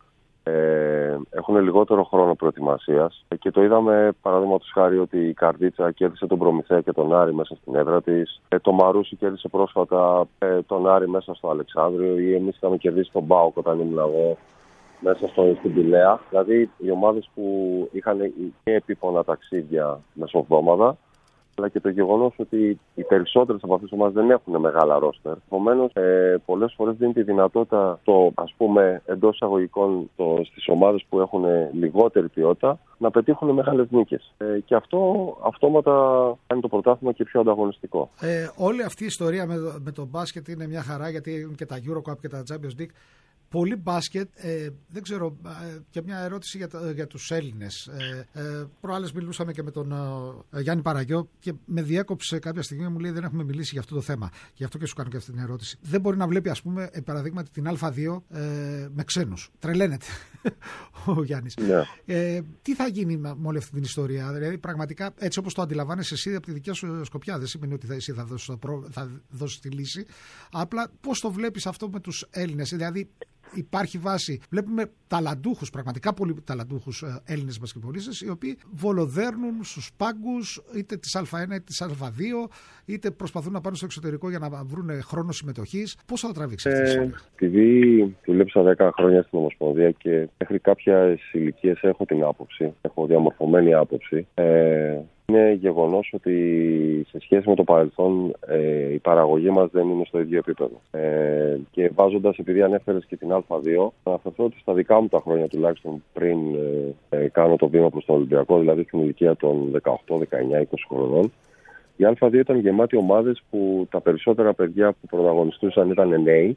Ε, έχουν λιγότερο χρόνο προετοιμασίας και το είδαμε παραδείγματος χάρη ότι η Καρδίτσα κέρδισε τον Προμηθέα και τον Άρη μέσα στην έδρα της, ε, το Μαρούσι κέρδισε πρόσφατα ε, τον Άρη μέσα στο Αλεξάνδριο, ή εμείς είχαμε κερδίσει τον Μπάουκ όταν ήμουν εγώ μέσα στο, στην Πηλαία. Δηλαδή οι ομάδες που είχαν και επίπονα ταξίδια μεσοβδόμαδα, αλλά και το γεγονός ότι οι περισσότερες από αυτές τις ομάδες δεν έχουν μεγάλα ρόστερ. Επομένως, ε, πολλές φορές δίνει τη δυνατότητα, το, ας πούμε, εντός εισαγωγικών, το, στις ομάδες που έχουν λιγότερη ποιότητα, να πετύχουν μεγάλες νίκες. Ε, και αυτό αυτόματα κάνει το πρωτάθλημα και πιο ανταγωνιστικό. Ε, όλη αυτή η ιστορία με, με το μπάσκετ είναι μια χαρά, γιατί είναι και τα Eurocup και τα Champions League. Πολύ μπάσκετ, ε, δεν ξέρω, ε, και μια ερώτηση για, για τους Έλληνες. Ε, ε, προάλλες μιλούσαμε και με τον ε, Γιάννη Παραγιώ και με διέκοψε κάποια στιγμή, μου λέει δεν έχουμε μιλήσει για αυτό το θέμα. Γι' αυτό και σου κάνω και αυτή την ερώτηση. Δεν μπορεί να βλέπει, ας πούμε, ε, παραδείγματι την Α2 ε, με ξένους. Τρελαίνεται ο Γιάννης. Yeah. Ε, τι θα γίνει με όλη αυτή την ιστορία? Δηλαδή, πραγματικά, έτσι όπως το αντιλαμβάνεσαι εσύ από τη δικιά σου σκοπιά, δεν σημαίνει ότι θα, εσύ θα δώσεις, θα δώσεις τη λύση. Απλά πώς το βλέπεις αυτό με τους Έλληνες? Δηλαδή, υπάρχει βάση. Βλέπουμε ταλαντούχους, πραγματικά πολύ ταλαντούχους Έλληνες μπασκετμπολίστες, οι οποίοι βολοδέρνουν στους πάγκους είτε της Α1 είτε της Α2, είτε προσπαθούν να πάνε στο εξωτερικό για να βρουν χρόνο συμμετοχής. Πώς θα το τραβήξει αυτή η ιστορία? Επειδή δουλέψα δέκα χρόνια στην Ομοσπονδία και μέχρι κάποιες ηλικίες έχω την άποψη, έχω διαμορφωμένη άποψη. Ε, Είναι γεγονός ότι σε σχέση με το παρελθόν ε, η παραγωγή μας δεν είναι στο ίδιο επίπεδο. Ε, και βάζοντας, επειδή ανέφερες και την Α2, θα αναφερθώ ότι στα δικά μου τα χρόνια τουλάχιστον πριν ε, ε, κάνω το βήμα προς τον Ολυμπιακό, δηλαδή στην ηλικία των δεκαοκτώ, δεκαεννιά, είκοσι χρονών, η Α2 ήταν γεμάτη ομάδες που τα περισσότερα παιδιά που πρωταγωνιστούσαν ήταν νέοι.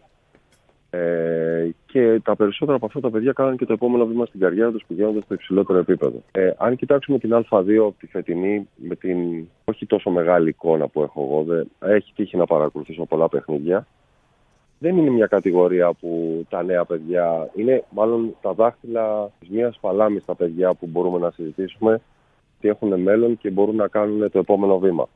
Ε, και τα περισσότερα από αυτά τα παιδιά κάνανε και το επόμενο βήμα στην καριέρα τους πηγαίνοντας στο υψηλότερο επίπεδο. Ε, αν κοιτάξουμε την Α2 τη φετινή, με την όχι τόσο μεγάλη εικόνα που έχω εγώ, δε, έχει τύχει να παρακολουθήσω πολλά παιχνίδια. Δεν είναι μια κατηγορία που τα νέα παιδιά είναι, μάλλον τα δάχτυλα της μιας παλάμης τα παιδιά που μπορούμε να συζητήσουμε ότι έχουν μέλλον και μπορούν να κάνουν το επόμενο βήμα.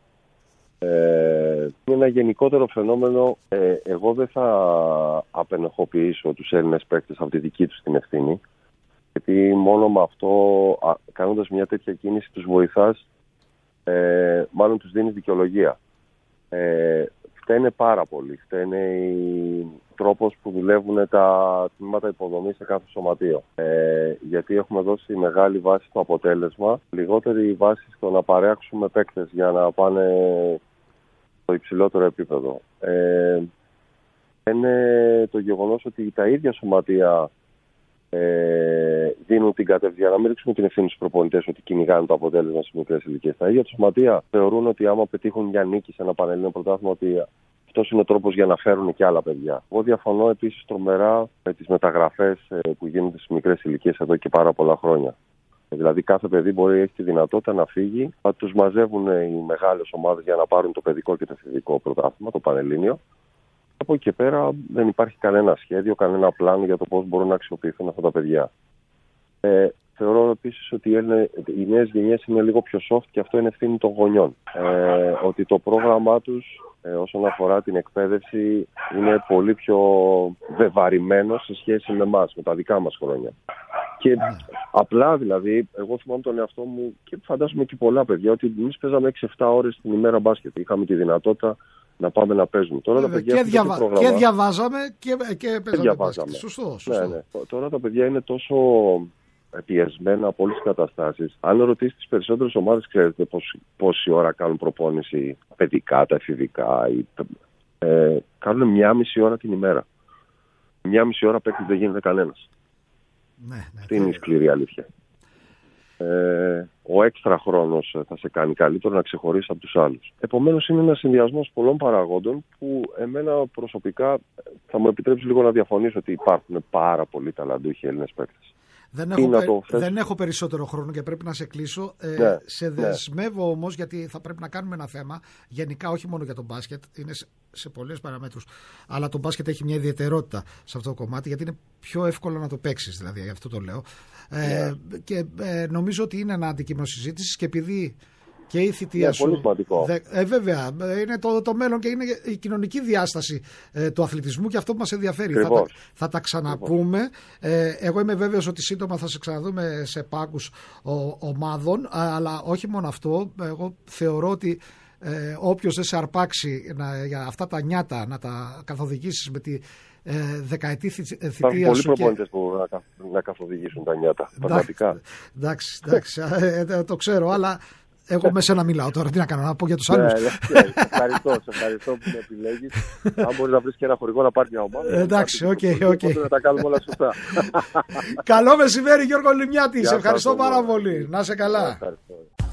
Ε, είναι ένα γενικότερο φαινόμενο. Ε, εγώ δεν θα απενεχοποιήσω τους Έλληνες παίκτες από τη δική τους την ευθύνη, γιατί μόνο με αυτό, α, κάνοντας μια τέτοια κίνηση, τους βοηθάς, ε, μάλλον τους δίνεις δικαιολογία. Ε, φταίνε πάρα πολύ. Φταίνε οι τρόπος που δουλεύουν τα τμήματα υποδομής σε κάθε σωματείο. Ε, γιατί έχουμε δώσει μεγάλη βάση στο αποτέλεσμα, λιγότερη βάση στο να παρέξουμε παίκτες για να πάνε στο υψηλότερο επίπεδο. Ε, είναι το γεγονός ότι τα ίδια σωματεία ε, δίνουν την κατευθείαν, να μην ρίξουμε την ευθύνη στους προπονητές ότι κυνηγάνε το αποτέλεσμα στις μικρές ηλικίες. Τα ίδια σωματεία θεωρούν ότι άμα πετύχουν μια νίκη σε ένα πανελλήνιο πρωτάθλημα, ότι αυτός είναι ο τρόπος για να φέρουν και άλλα παιδιά. Εγώ διαφωνώ επίσης τρομερά με τις μεταγραφές ε, που γίνονται στις μικρές ηλικίες εδώ και πάρα πολλά χρόνια. Δηλαδή κάθε παιδί μπορεί να έχει τη δυνατότητα να φύγει, να τους μαζεύουν οι μεγάλες ομάδες για να πάρουν το παιδικό και το εφηβικό πρωτάθλημα, το πανελλήνιο. Από εκεί και πέρα δεν υπάρχει κανένα σχέδιο, κανένα πλάνο για το πώς μπορούν να αξιοποιηθούν αυτά τα παιδιά. Ε, θεωρώ επίσης ότι οι νέες γενιές είναι λίγο πιο soft και αυτό είναι ευθύνη των γονιών. Ε, ότι το πρόγραμμά τους ε, όσον αφορά την εκπαίδευση είναι πολύ πιο βεβαρημένο σε σχέση με εμάς, με τα δικά μας χρόνια. Και απλά δηλαδή, εγώ θυμάμαι τον εαυτό μου και φαντάζομαι και πολλά παιδιά, ότι εμείς παίζαμε έξι εφτά ώρες την ημέρα μπάσκετ. Είχαμε τη δυνατότητα να πάμε να παίζουμε. Τώρα τα παιδιά και, διαβα... πρόγραμμα... και διαβάζαμε και, και παίζαμε μπάσκετ. Σωστό, σωστό. Ναι, ναι. Τώρα τα παιδιά είναι τόσο πιεσμένα από όλες τις καταστάσεις. Αν ρωτήσεις τις περισσότερες ομάδες, ξέρετε πόση, πόση ώρα κάνουν προπόνηση, παιδικά, τα εφηβικά, ή, ε, κάνουν μια μισή ώρα την ημέρα. Μια μισή ώρα παίκτη δεν γίνεται κανένας. Ναι, ναι, Αυτή είναι η σκληρή αλήθεια. Ε, ο έξτρα χρόνος θα σε κάνει καλύτερο να ξεχωρίσεις από τους άλλους. Επομένως είναι ένας συνδυασμός πολλών παραγόντων που εμένα προσωπικά θα μου επιτρέψει λίγο να διαφωνήσω ότι υπάρχουν πάρα πολλοί ταλαντούχοι Έλληνες παίκτες. Δεν έχω, πε... δεν έχω περισσότερο χρόνο και πρέπει να σε κλείσω. Ε, ναι, σε δεσμεύω ναι. όμως, γιατί θα πρέπει να κάνουμε ένα θέμα γενικά, όχι μόνο για τον μπάσκετ, είναι σε, σε πολλές παραμέτρους. Αλλά το μπάσκετ έχει μια ιδιαιτερότητα σε αυτό το κομμάτι, γιατί είναι πιο εύκολο να το παίξεις, δηλαδή, γι' αυτό το λέω. Ε, yeah. Και ε, νομίζω ότι είναι ένα αντικείμενο συζήτησης και επειδή. Και η θητεία yeah, σου. Πολύ σημαντικό. Δε, ε, βέβαια, είναι το, το μέλλον και είναι η κοινωνική διάσταση ε, του αθλητισμού και αυτό που μας ενδιαφέρει. Θα τα, θα τα ξαναπούμε. Ε, εγώ είμαι βέβαιος ότι σύντομα θα σε ξαναδούμε σε πάγκους ο, ομάδων, αλλά όχι μόνο αυτό. Εγώ θεωρώ ότι ε, όποιος δεν σε αρπάξει να, για αυτά τα νιάτα να τα καθοδηγήσεις με τη ε, δεκαετή θητεία σου. Υπάρχουν πολλοί προπονητές και... που να, να καθοδηγήσουν τα νιάτα. Πραγματικά. Εντάξει, εντάξει ε, ε, το ξέρω, αλλά. Εγώ με σένα μιλάω τώρα, τι να κάνω, να πω για τους άλλους. Ναι, ναι, ναι. Ευχαριστώ, σε ευχαριστώ που με επιλέγεις. Αν μπορείς να βρεις και ένα χορηγό να πάρει μια ομάδα. Εντάξει, οκ, οκ. Να τα κάνουμε όλα σωστά. Καλό μεσημέρι Γιώργο Λιμιάτη, σε ευχαριστώ πάρα πολύ. Να είσαι καλά. Ευχαριστώ.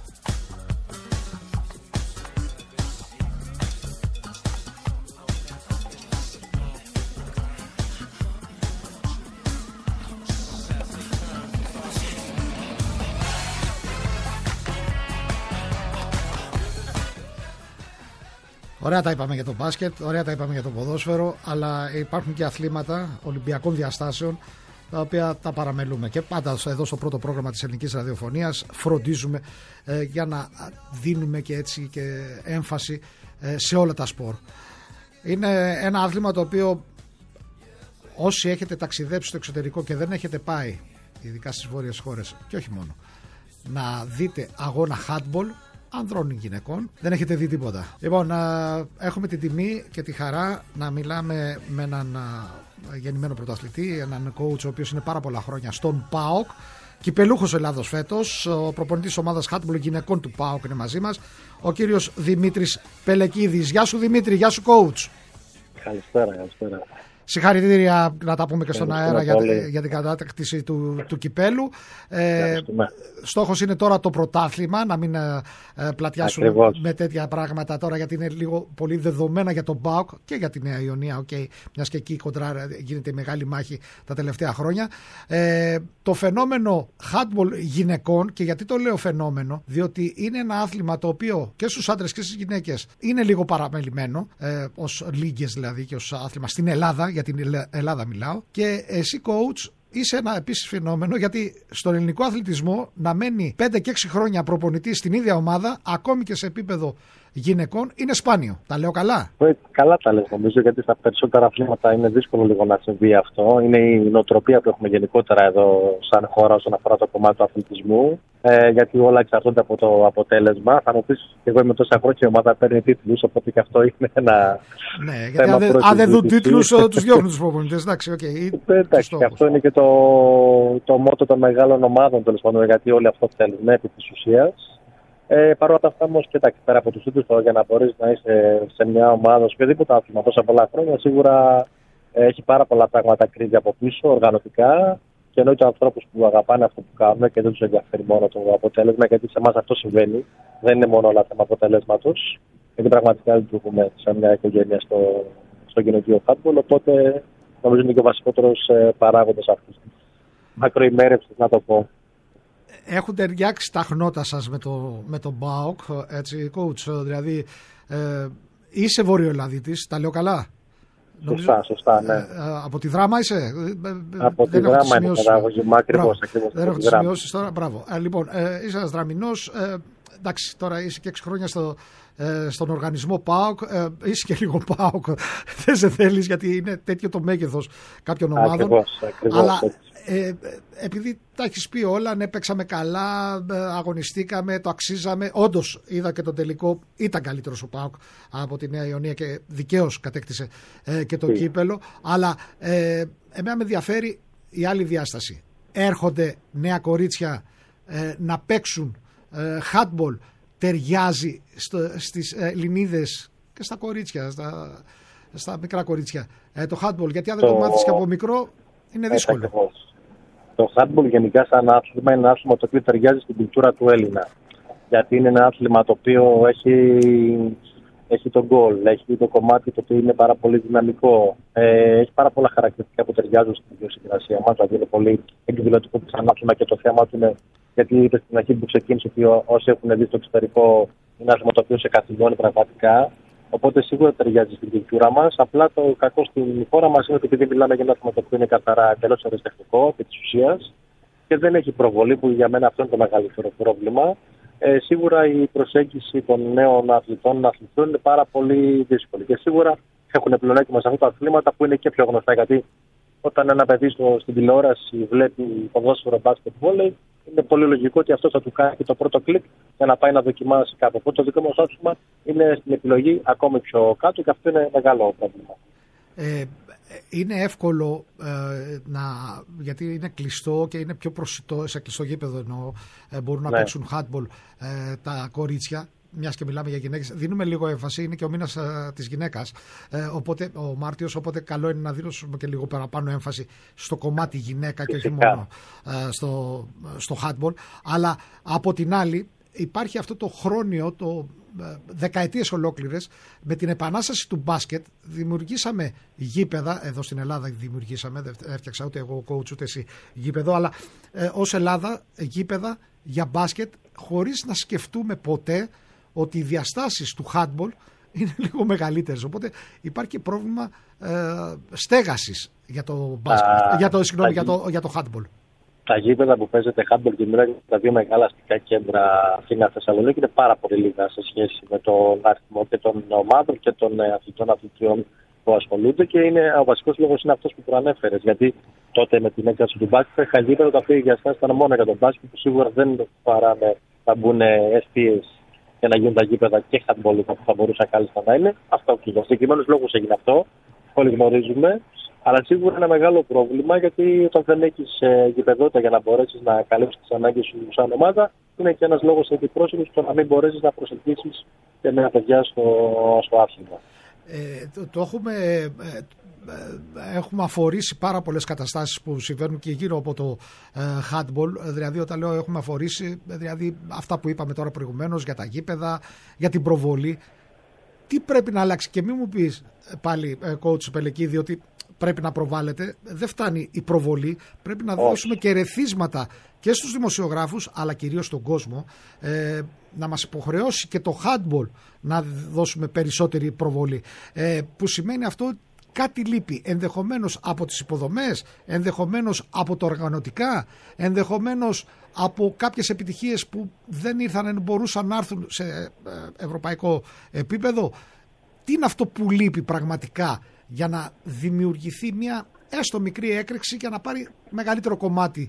Ωραία τα είπαμε για το μπάσκετ, ωραία τα είπαμε για το ποδόσφαιρο, αλλά υπάρχουν και αθλήματα ολυμπιακών διαστάσεων τα οποία τα παραμελούμε. Και πάντα εδώ στο πρώτο πρόγραμμα της ελληνικής ραδιοφωνίας φροντίζουμε ε, για να δίνουμε και έτσι και έμφαση ε, σε όλα τα σπορ. Είναι ένα άθλημα το οποίο όσοι έχετε ταξιδέψει στο εξωτερικό και δεν έχετε πάει, ειδικά στις βόρειες χώρες και όχι μόνο, να δείτε αγώνα handball ανδρών ή γυναικών, δεν έχετε δει τίποτα. Λοιπόν, α, έχουμε την τιμή και τη χαρά να μιλάμε με έναν α, γεννημένο πρωταθλητή, έναν coach ο οποίος είναι πάρα πολλά χρόνια στον ΠΑΟΚ, κυπελούχος Ελλάδος φέτος, ο προπονητής της ομάδας handball γυναικών του ΠΑΟΚ είναι μαζί μας, ο κύριος Δημήτρης Πελεκίδης. Γεια σου Δημήτρη, γεια σου coach. Καλησπέρα, καλησπέρα. Συγχαρητήρια να τα πούμε και στον αέρα για, για την κατάκτηση του, του κυπέλου. Ε, στόχος είναι τώρα το πρωτάθλημα, να μην ε, πλατιάσουμε Ακριβώς. με τέτοια πράγματα τώρα, γιατί είναι λίγο πολύ δεδομένα για τον ΠΑΟΚ και για τη Νέα Ιωνία, okay, μιας και εκεί κοντρά γίνεται μεγάλη μάχη τα τελευταία χρόνια. Ε, το φαινόμενο handball γυναικών, και γιατί το λέω φαινόμενο, διότι είναι ένα άθλημα το οποίο και στους άντρες και στις γυναίκες είναι λίγο παραμελημένο, ε, ως λίγες δηλαδή και ως άθλημα στην Ελλάδα. Για την Ελλάδα μιλάω, και εσύ coach είσαι ένα επίσης φαινόμενο, γιατί στον ελληνικό αθλητισμό να μένει πέντε και έξι χρόνια προπονητή στην ίδια ομάδα, ακόμη και σε επίπεδο γυναικών, είναι σπάνιο. Τα λέω καλά? Ε, καλά τα λες νομίζω, γιατί στα περισσότερα αθλήματα είναι δύσκολο λίγο να συμβεί αυτό. Είναι η νοοτροπία που έχουμε γενικότερα εδώ σαν χώρα όσον αφορά το κομμάτι του αθλητισμού. Ε, γιατί όλα εξαρτώνται από το αποτέλεσμα. Θα μου πεις, εγώ είμαι τόσα χρόνια και η ομάδα παίρνει τίτλους, οπότε και αυτό είναι ένα. Ναι, γιατί αν, δε, αν δεν δουν τίτλους, τους διώχνουν τους προπονητές. Εντάξει, okay, εντάξει, και αυτό είναι και το, το μότο των μεγάλων ομάδων, τέλος πάντων, γιατί όλοι αυτό θέλουν επί της ουσίας. Ε, Παρ' όλα αυτά όμως, κοιτάξτε, πέρα από τους τίτλους, για να μπορείς να είσαι σε μια ομάδα, σε οποιοδήποτε άθλημα τόσα πολλά χρόνια, σίγουρα ε, έχει πάρα πολλά πράγματα κρύβει από πίσω, οργανωτικά. Και εννοείται ανθρώπους που αγαπάνε αυτό που κάνουν και δεν τους ενδιαφέρει μόνο το αποτέλεσμα, γιατί σε εμάς αυτό συμβαίνει. Δεν είναι μόνο όλα θέμα αποτελέσματος. Γιατί πραγματικά λειτουργούμε σαν μια οικογένεια στο, στο γυναικείο handball. Οπότε νομίζω είναι και ο βασικότερος παράγοντας αυτής της μακροημέρευσης, να το πω. Έχουν ταιριάξει τα χνότα σας με το, με τον ΠΑΟΚ, έτσι, coach? Δηλαδή, ε, είσαι Βορειοελλαδίτης, τα λέω καλά? Σωστά, νομίζω, σωστά, ναι. Ε, από τη Δράμα είσαι? Από τη Δράμα είναι παιδαγωγήμα, ακριβώς. Δεν έχω τις σημειώσεις τώρα, μπράβο. Ε, λοιπόν, ε, είσαι ένας Δραμηνός, ε, εντάξει, τώρα είσαι και έξι χρόνια στο, ε, στον οργανισμό ΠΑΟΚ, ε, είσαι και λίγο ΠΑΟΚ, δεν σε θέλεις, γιατί είναι τέτοιο το μέγεθος κάποιων ομάδων. Ακριβώς, ακριβώς. Αλλά ε, επειδή τα έχεις πει όλα, ναι, παίξαμε καλά, αγωνιστήκαμε, το αξίζαμε. Όντως είδα και τον τελικό, ήταν καλύτερος ο ΠΑΟΚ από τη Νέα Ιωνία και δικαίως κατέκτησε ε, και το mm. κύπελο. Αλλά ε, εμένα με ενδιαφέρει η άλλη διάσταση. έρχονται νέα κορίτσια ε, να παίξουν ε, handball, ταιριάζει στο, στις ε, Ελληνίδες και στα κορίτσια, στα, στα μικρά κορίτσια ε, το handball, γιατί αν δεν το, το μάθεις και από μικρό είναι δύσκολο. Ακριβώς. Το handball γενικά σαν άθλημα είναι ένα άθλημα το οποίο ταιριάζει στην κουλτούρα του Έλληνα, γιατί είναι ένα άθλημα το οποίο έχει, έχει το γκολ, έχει το κομμάτι το οποίο είναι πάρα πολύ δυναμικό, ε, έχει πάρα πολλά χαρακτηριστικά που ταιριάζουν στην ιδιοσυγκρασία μας, δηλαδή είναι πολύ εκδηλωτικό που σαν άθλημα και το θέμα του είναι, γιατί είπε στην αρχή που ξεκίνησε ότι όσοι έχουν δει στο εξωτερικό είναι άθλημα το οποίο σε καθυλώνει πραγματικά. Οπότε σίγουρα ταιριάζει στην κουλτούρα μας. Απλά το κακό στην χώρα μας είναι ότι επειδή μιλάμε για ένα άθλημα το οποίο είναι καθαρά εντελώς αριστεχνικό επί της ουσίας και δεν έχει προβολή, που για μένα αυτό είναι το μεγαλύτερο πρόβλημα. Ε, σίγουρα η προσέγγιση των νέων αθλητών αθλητών είναι πάρα πολύ δύσκολη. Και σίγουρα έχουν πλεονέκτημα σε αυτά τα αθλήματα που είναι και πιο γνωστά. Γιατί όταν ένα παιδί στο, στην τηλεόραση βλέπει ποδόσφαιρο, μπάσκετ, βόλεϊ, είναι πολύ λογικό ότι αυτό θα του κάνει και το πρώτο κλικ για να πάει να δοκιμάσει κάπου. Οπότε το δικό μας άθλημα είναι στην επιλογή ακόμη πιο κάτω και αυτό είναι μεγάλο πρόβλημα. Ε, είναι εύκολο ε, να, γιατί είναι κλειστό και είναι πιο προσιτό, σε κλειστό γήπεδο εννοώ, ε, μπορούν να ναι. παίξουν handball ε, τα κορίτσια. Μιας και μιλάμε για γυναίκες, δίνουμε λίγο έμφαση, είναι και ο μήνας ε, της γυναίκας, ε, οπότε, ο Μάρτιος, οπότε καλό είναι να δίνουμε και λίγο παραπάνω έμφαση στο κομμάτι γυναίκα και όχι μόνο ε, στο, στο handball. Αλλά από την άλλη υπάρχει αυτό το χρόνιο, το ε, δεκαετίες ολόκληρες, με την επανάσταση του μπάσκετ δημιουργήσαμε γήπεδα, εδώ στην Ελλάδα δημιουργήσαμε, δεν έφτιαξα ούτε εγώ coach ούτε εσύ γήπεδο, αλλά ε, ως Ελλάδα γήπεδα για μπάσκετ χωρίς να σκεφτούμε ποτέ ότι οι διαστάσεις του handball είναι λίγο μεγαλύτερες. Οπότε υπάρχει και πρόβλημα ε, στέγασης για το, μπάσκετ, για, το, συγγνώμη, για, το, για το handball. Τα γήπεδα που παίζεται handball και μιλάει για τα δύο μεγάλα αστικά κέντρα Αθήνα Θεσσαλονίκη είναι πάρα πολύ λίγα σε σχέση με τον αριθμό και των ομάδων και των αθλητών αθλητριών που ασχολούνται. Και είναι, ο βασικός λόγος είναι αυτός που προανέφερες. Γιατί τότε με την έκταση του μπάσκετ είχα γήπεδα τα οποία οι διαστάσεις ήταν μόνο για τον μπάσκετ, που σίγουρα δεν παράμε να μπουν εστίες για να γίνουν τα γήπεδα και handball που θα μπορούσαν κάλλιστα να είναι. Αυτό και για συγκεκριμένους λόγους έγινε αυτό. Όλοι γνωρίζουμε. Αλλά σίγουρα είναι ένα μεγάλο πρόβλημα, γιατί όταν δεν έχεις γηπεδότητα για να μπορέσεις να καλύψεις τις ανάγκες σου σαν ομάδα, είναι και ένας λόγος επιπρόσθετος στο να μην μπορέσεις να προσελκύσεις και νέα παιδιά στο, στο άθλημα. Ε, το, το έχουμε, ε, ε, έχουμε αφορήσει πάρα πολλές καταστάσεις που συμβαίνουν και γύρω από το ε, handball. Δηλαδή, όταν λέω έχουμε αφορήσει, δηλαδή αυτά που είπαμε τώρα προηγουμένως για τα γήπεδα, για την προβολή. Τι πρέπει να αλλάξει? Και μην μου πεις πάλι, coach Πελεκίδη, ότι πρέπει να προβάλλεται. Δεν φτάνει η προβολή. Πρέπει να Όχι. δώσουμε και ερεθίσματα και στους δημοσιογράφους, αλλά κυρίως στον κόσμο, ε, να μας υποχρεώσει και το handball να δώσουμε περισσότερη προβολή. Ε, που σημαίνει αυτό κάτι λείπει. Ενδεχομένως από τις υποδομές, ενδεχομένως από το οργανωτικά, ενδεχομένως από κάποιες επιτυχίες που δεν ήρθαν, μπορούσαν να έρθουν σε ευρωπαϊκό επίπεδο. Τι είναι αυτό που λείπει πραγματικά για να δημιουργηθεί μια έστω μικρή έκρηξη και να πάρει μεγαλύτερο κομμάτι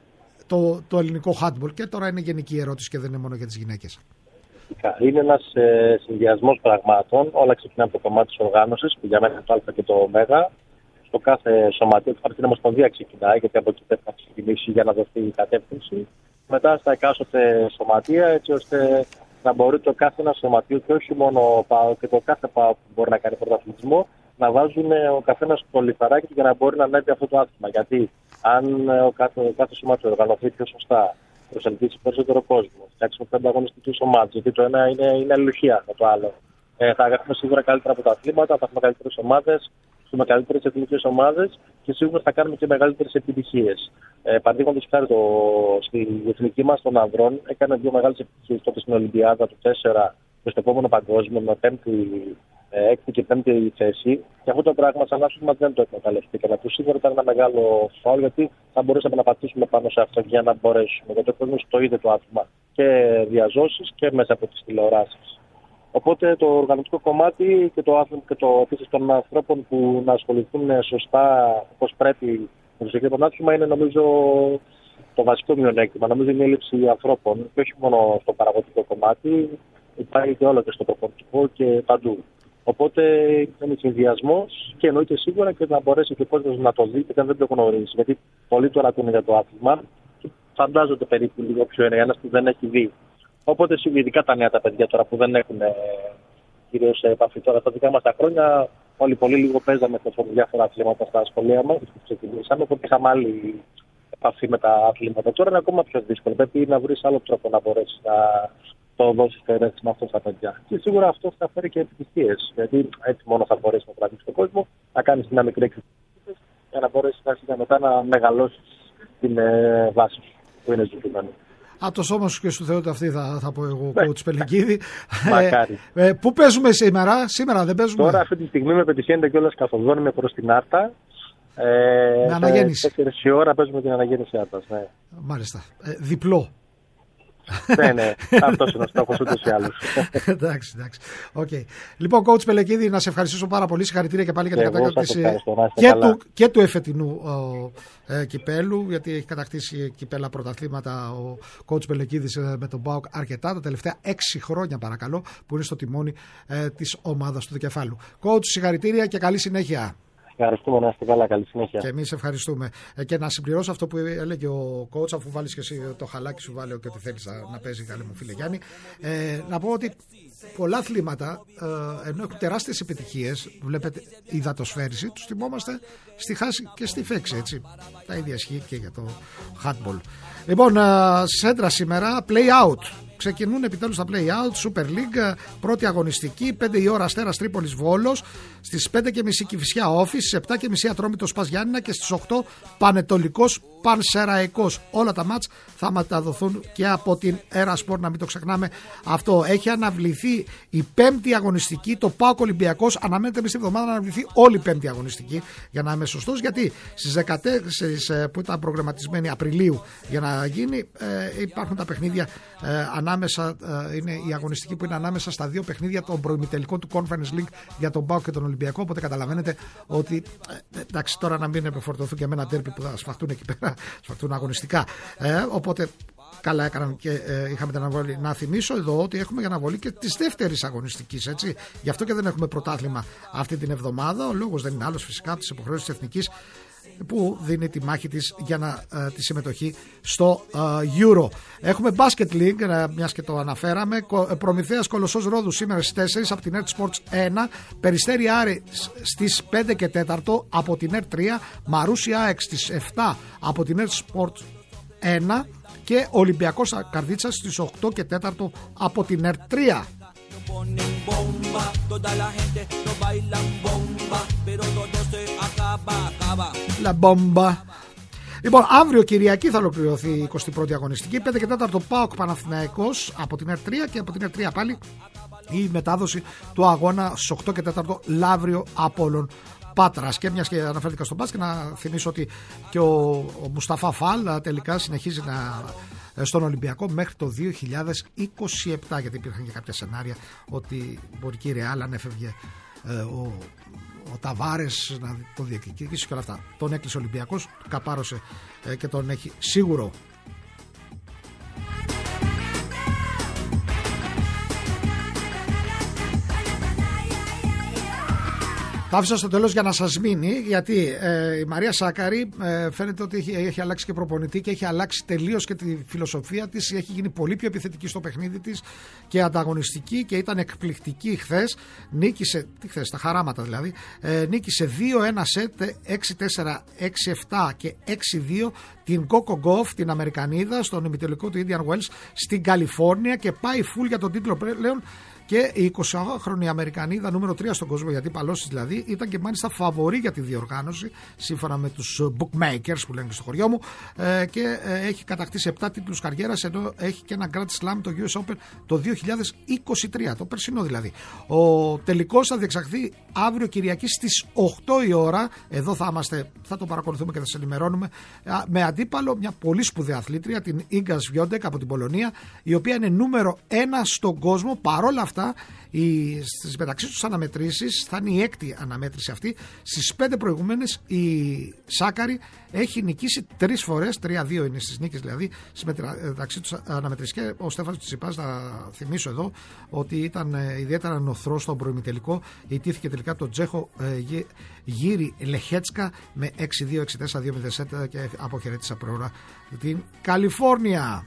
το, το ελληνικό handball? Και τώρα είναι γενική ερώτηση και δεν είναι μόνο για τις γυναίκες. Είναι ένας ε, συνδυασμός πραγμάτων. Όλα ξεκινάνε από το κομμάτι της οργάνωσης, που για μένα είναι το Α και το Ω. Στο κάθε σωματείο, από την Ομοσπονδία ξεκινάει, γιατί από εκεί πρέπει να ξεκινήσει για να δοθεί η κατεύθυνση. Μετά στα εκάστοτε σωματεία, έτσι ώστε να μπορεί το κάθε ένα σωματείο, και όχι μόνο ο ΠΑΟ και το κάθε ΠΑΟ που μπορεί να κάνει πρωταθλητισμό, να βάζουν ο καθένας το λιθαράκι για να μπορεί να ανέβει αυτό το άθλημα. Γιατί αν ο κάθε, ο κάθε σωματείο οργανωθεί πιο σωστά, προσελκύσει περισσότερο κόσμο, φτιάξουμε πέντε αγωνιστικές ομάδες, γιατί το ένα είναι, είναι αλληλουχία με το άλλο. Ε, θα έχουμε σίγουρα καλύτερα από τα αθλήματα, θα έχουμε καλύτερες ομάδες, έχουμε καλύτερες εθνικές ομάδες και σίγουρα θα κάνουμε και μεγαλύτερες επιτυχίες. Ε, Παραδείγματος χάρη, στη εθνική μας των ανδρών έκανε δύο μεγάλες επιτυχίες τότε στην Ολυμπιάδα του τέσσερα και στο επόμενο παγκόσμιο με πέμπτη, έκτη και πέμπτη θέση. Και αυτό το πράγμα σαν άθλημα δεν το εκμεταλλευτήκαμε. Που σίγουρα ήταν ένα μεγάλο φάουλ, γιατί θα μπορούσαμε να πατήσουμε πάνω σε αυτό για να μπορέσουμε. Γιατί ο κόσμος το είδε το άθλημα και διαζώσεις και μέσα από τις τηλεοράσεις. Οπότε το οργανωτικό κομμάτι και το άθλημα και το επίσης των ανθρώπων που να ασχοληθούν σωστά όπως πρέπει με το συγκεκριμένο άθλημα είναι, νομίζω, το βασικό μειονέκτημα. Νομίζω είναι η έλλειψη ανθρώπων και όχι μόνο στο παραγωγικό κομμάτι, υπάρχει και όλο και στο προπονητικό και παντού. Οπότε είναι συνδυασμός και εννοείται σίγουρα και να μπορέσει και ο κόσμος να το δει και αν δεν το γνωρίζει. Γιατί πολλοί τώρα ακούνε για το άθλημα και φαντάζονται περίπου λίγο ποιο είναι ένας που δεν έχει δει. Οπότε ειδικά τα νέα τα παιδιά τώρα που δεν έχουν κυρίως επαφή τώρα στα δικά μας τα χρόνια, όλοι πολύ λίγο παίζαμε σε διάφορα αθλήματα στα σχολεία μας που ξεκινήσαμε. Οπότε είχαμε άλλη επαφή με τα αθλήματα. Τώρα είναι ακόμα πιο δύσκολο. Πρέπει να βρεις άλλο τρόπο να μπορέσει να το δώσει αιρέση με αυτό στα παιδιά. Και σίγουρα αυτό θα φέρει και επιτυχίες. Γιατί έτσι μόνο θα μπορέσει να τραβήξει τον κόσμο, να κάνει μια μικρή εξαρτησία για να μπορέσει να μετά να μεγαλώσει την ε, βάση σου που είναι ζητημένη. Από το σώμα σου και σου θεότητα αυτή θα, θα πω εγώ, coach Πελεκίδη. Μακάρι. Ε, ε, πού παίζουμε σήμερα, σήμερα δεν παίζουμε. Τώρα αυτή τη στιγμή με πετυχαίνεται κιόλας καθοδόν προς την Άρτα. Ε, με αναγέννηση. τέσσερις η ώρα παίζουμε την αναγέννηση Άρτας. Ναι. Μάλιστα. Ε, διπλό. ναι, ναι. Αυτός είναι ο στόχος ούτως ή άλλως. εντάξει, εντάξει. Okay. Λοιπόν, coach Πελεκίδη, να σε ευχαριστήσω πάρα πολύ. Συγχαρητήρια και πάλι για την κατάκτηση και, του, και του εφετινού ε, κυπέλου, γιατί έχει κατακτήσει κυπέλα πρωταθλήματα ο coach Πελεκίδης ε, με τον ΠΑΟΚ αρκετά τα τελευταία έξι χρόνια, παρακαλώ, που είναι στο τιμόνι ε, της ομάδας του Δικεφάλου. Coach, συγχαρητήρια και καλή συνέχεια. Ευχαριστούμε, να είστε καλά, καλή συνέχεια. Και εμείς ευχαριστούμε. Ε, και να συμπληρώσω αυτό που έλεγε ο coach, αφού βάλεις και εσύ το χαλάκι σου, βάλε και ό,τι θέλεις να, να παίζει, καλή μου φίλε Γιάννη. Ε, να πω ότι πολλά αθλήματα, ε, ενώ έχουν τεράστιες επιτυχίες, βλέπετε η υδατοσφαίριση, τους θυμόμαστε στη χάση και στη φέξη, έτσι. Τα ίδια ισχύει και για το handball. Λοιπόν, ε, σέντρα σήμερα, play out. Ξεκινούν επιτέλους τα play-out, Super League, πρώτη αγωνιστική, πέντε η ώρα Αστέρας Τρίπολης Βόλος, στις πέντε και μισή Κηφισιά Όφης, στις επτά και μισή Ατρόμητος Πας Γιάννηνα και στις οκτώ Πανετολικός Πανσεραϊκός. Όλα τα μάτς θα μεταδοθούν και από την Έρα Σπορ, να μην το ξεχνάμε αυτό. Έχει αναβληθεί η πέμπτη αγωνιστική, το ΠΑΟΚ Ολυμπιακός, αναμένεται μες τη εβδομάδα να αναβληθεί όλη η πέμπτη αγωνιστική, για να είμαι σωστός, γιατί στις δεκατέσσερις που ήταν προγραμματισμένη Απριλίου για να γίνει, ε, υπάρχουν τα παιχνίδια ε, ανάμεσα, ε, είναι η αγωνιστική που είναι ανάμεσα στα δύο παιχνίδια των προημιτελικών του Conference League για τον ΠΑΟΚ και τον Ολυμπιακό, οπότε καταλαβαίνετε ότι ε, εντάξει, τώρα να μην επιφορτωθούν και με ένα ντέρμπι που θα σφαχτούν εκεί πέρα, σφαχτούν αγωνιστικά, ε, οπότε καλά έκαναν και ε, είχαμε την αναβολή. Να θυμίσω εδώ ότι έχουμε για αναβολή και της δεύτερης αγωνιστικής, έτσι. Γι' αυτό και δεν έχουμε πρωτάθλημα αυτή την εβδομάδα. Ο λόγος δεν είναι άλλος, φυσικά, από τις υποχρεώσεις της Εθνικής, που δίνει τη μάχη της για να, ε, τη συμμετοχή στο ε, Euro. Έχουμε Basket League, ε, μιας και το αναφέραμε. Προμηθέας Κολοσσός Ρόδου σήμερα στις τέσσερις από την Earth Sports ένα. Περιστέρι Άρη στις πέντε και τέσσερα από την Earth τρία. Μαρούσι ΑΕΚ στις επτά από την Earth Sports ένα. Και Ολυμπιακός Καρδίτσας στις οκτώ και τέσσερα από την Earth τρία. La bomba. Λοιπόν, αύριο Κυριακή θα ολοκληρωθεί η εικοστή πρώτη αγωνιστική. πέντε και τέσσερα ΠΑΟΚ Παναθηναϊκός από την Earth τρία και από την Earth τρία πάλι η μετάδοση του αγώνα στις οκτώ και τέσσερα Λαύριο Απόλλων Πάτρας. Και μιας και αναφέρθηκα στον μπάσκετ, να θυμίσω ότι και ο, ο Μουσταφά Φαλ τελικά συνεχίζει να, στον Ολυμπιακό μέχρι το δύο χιλιάδες είκοσι επτά, γιατί υπήρχαν και κάποια σενάρια ότι μπορεί και η Ρεάλ, αν έφευγε ε, ο, ο Ταβάρες, να το διεκδικήσει και όλα αυτά. Τον έκλεισε ο Ολυμπιακός, καπάρωσε ε, και τον έχει σίγουρο. Τα άφησα στο τέλος για να σας μείνει, γιατί ε, η Μαρία Σάκαρη ε, φαίνεται ότι έχει, έχει αλλάξει και προπονητή και έχει αλλάξει τελείως και τη φιλοσοφία της. Έχει γίνει πολύ πιο επιθετική στο παιχνίδι της και ανταγωνιστική και ήταν εκπληκτική χθες. Νίκησε, τι χθες, τα χαράματα δηλαδή, ε, νίκησε δύο ένα σετ, έξι τέσσερα, έξι επτά και έξι δύο την Coco Gauff, την Αμερικανίδα, στον ημιτελικό του Indian Wells στην Καλιφόρνια και πάει full για τον τίτλο πλέον. Και η εικοσιοχρόνη Αμερικανίδα, νούμερο τρία στον κόσμο, γιατί παλώσεις δηλαδή, ήταν και μάλιστα φαβορή για τη διοργάνωση, σύμφωνα με τους bookmakers που λένε και στο χωριό μου, ε, και ε, έχει κατακτήσει επτά τίτλους καριέρας, ενώ έχει και ένα Grand Slam, το γιου ες Open, το δύο χιλιάδες είκοσι τρία, το περσινό δηλαδή. Ο τελικός θα διεξαχθεί αύριο Κυριακή στις οκτώ η ώρα. Εδώ θα είμαστε, θα το παρακολουθούμε και θα σας ενημερώνουμε, με αντίπαλο μια πολύ σπουδαία αθλήτρια, την Ίγκα Σβιόντεκ από την Πολωνία, η οποία είναι νούμερο ένα στον κόσμο. Παρόλα αυτά, λεπτά. Η, στις μεταξύ τους αναμετρήσεις θα είναι η έκτη αναμέτρηση αυτή. Στις πέντε προηγούμενες η Σάκαρη έχει νικήσει τρεις φορές, τρία δύο είναι στις νίκες δηλαδή, στις μεταξύ τους αναμετρήσεις. Και ο Στέφανος Τσιτσιπάς, θα θυμίσω εδώ, ότι ήταν ε, ιδιαίτερα νοθρός στον προημιτελικό. Ητήθηκε τελικά τον Τσέχο ε, Γύρι Λεχέτσκα με έξι δύο, έξι τέσσερα, δύο μηδέν και αποχαιρέτησα προώρα την Καλιφόρνια.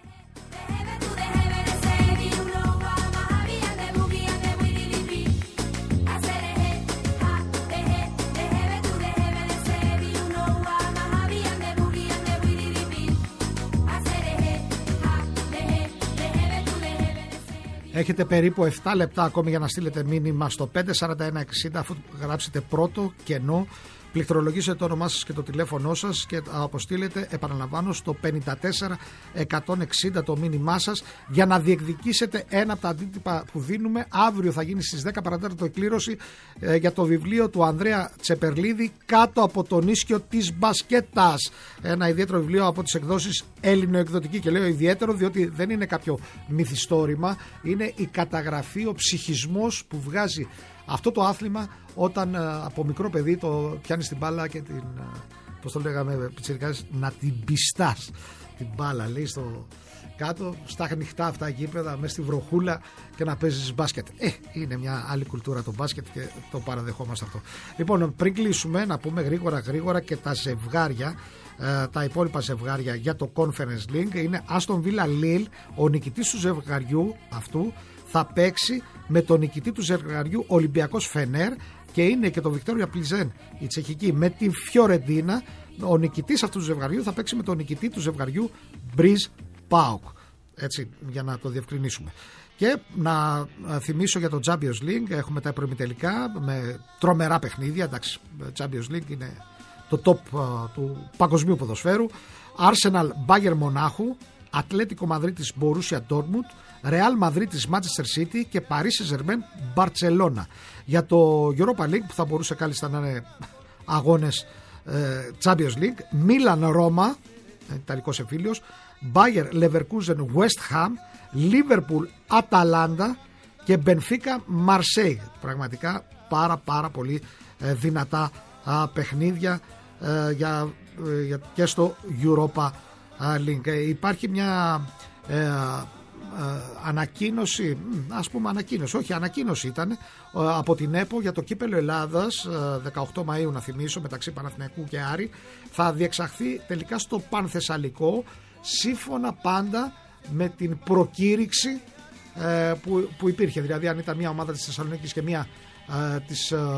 Έχετε περίπου επτά λεπτά ακόμη για να στείλετε μήνυμα στο πέντε σαράντα ένα εξήντα, αφού γράψετε πρώτο κενό, πληκτρολογήσετε το όνομά σας και το τηλέφωνό σας και αποστείλετε, επαναλαμβάνω, στο πενήντα τέσσερα εκατόν εξήντα το μήνυμά σας για να διεκδικήσετε ένα από τα αντίτυπα που δίνουμε. Αύριο θα γίνει στις δέκα παρά τέταρτο εκκλήρωση ε, για το βιβλίο του Ανδρέα Τσεπερλίδη, «Κάτω από τον ίσιο της μπασκέτας». Ένα ιδιαίτερο βιβλίο από τις εκδόσεις Ελληνοεκδοτική, και λέω ιδιαίτερο διότι δεν είναι κάποιο μυθιστόρημα, είναι η καταγραφή, ο ψυχισμός που βγάζει αυτό το άθλημα όταν από μικρό παιδί το πιάνεις την μπάλα και την, πώς το λέγαμε πιτσιρικάς, να την πιστάς την μπάλα, λέει, στο κάτω, στα ανοιχτά αυτά γήπεδα, μέσα στη βροχούλα, και να παίζεις μπάσκετ. Ε, είναι μια άλλη κουλτούρα το μπάσκετ και το παραδεχόμαστε αυτό. Λοιπόν, πριν κλείσουμε, να πούμε γρήγορα γρήγορα και τα ζευγάρια, τα υπόλοιπα ζευγάρια για το Conference League. Είναι Aston Villa Lille. Ο νικητής του ζευγαριού αυτού θα παίξει με τον νικητή του ζευγαριού Ολυμπιακός Φενέρ, και είναι και το Βικτόρια Πλιζέν, η τσεχική, με την Φιωρεντίνα. Ο νικητής αυτού του ζευγαριού θα παίξει με τον νικητή του ζευγαριού Μπριζ Πάουκ. Έτσι, για να το διευκρινίσουμε. Και να θυμίσω για το Champions League, έχουμε τα προημιτελικά με τρομερά παιχνίδια. Εντάξει, Champions League είναι το top uh, του παγκοσμίου ποδοσφαίρου. Arsenal Bayern Μονάχου, Ατλέτικο Μαδρίτης Μπορούσια Ντόρτμουντ, Ρεάλ Μαδρίτης Manchester City και Παρίσι Ζερμέν Μπαρτσελώνα. Για το Europa League, που θα μπορούσε κάλλιστα να είναι αγώνες ε, Champions League, Μίλαν Ρώμα, ιταλικός εμφύλιος, Bayer Leverkusen West Ham, Liverpool Αταλάντα και Μπενφίκα Μαρσέιγ. Πραγματικά πάρα πάρα πολύ ε, δυνατά α, παιχνίδια ε, για, ε, για, και στο Europa League. Ε, υπάρχει μια ε, ε, ανακοίνωση, ας πούμε ανακοίνωση, όχι ανακοίνωση ήταν, ε, από την ΕΠΟ για το Κύπελλο Ελλάδας, ε, δεκαοκτώ Μαΐου να θυμίσω, μεταξύ Παναθηναϊκού και Άρη. Θα διεξαχθεί τελικά στο Πανθεσσαλικό, σύμφωνα πάντα με την προκήρυξη ε, που, που υπήρχε. Δηλαδή, αν ήταν μια ομάδα της Θεσσαλονίκης και μια ε, της ε,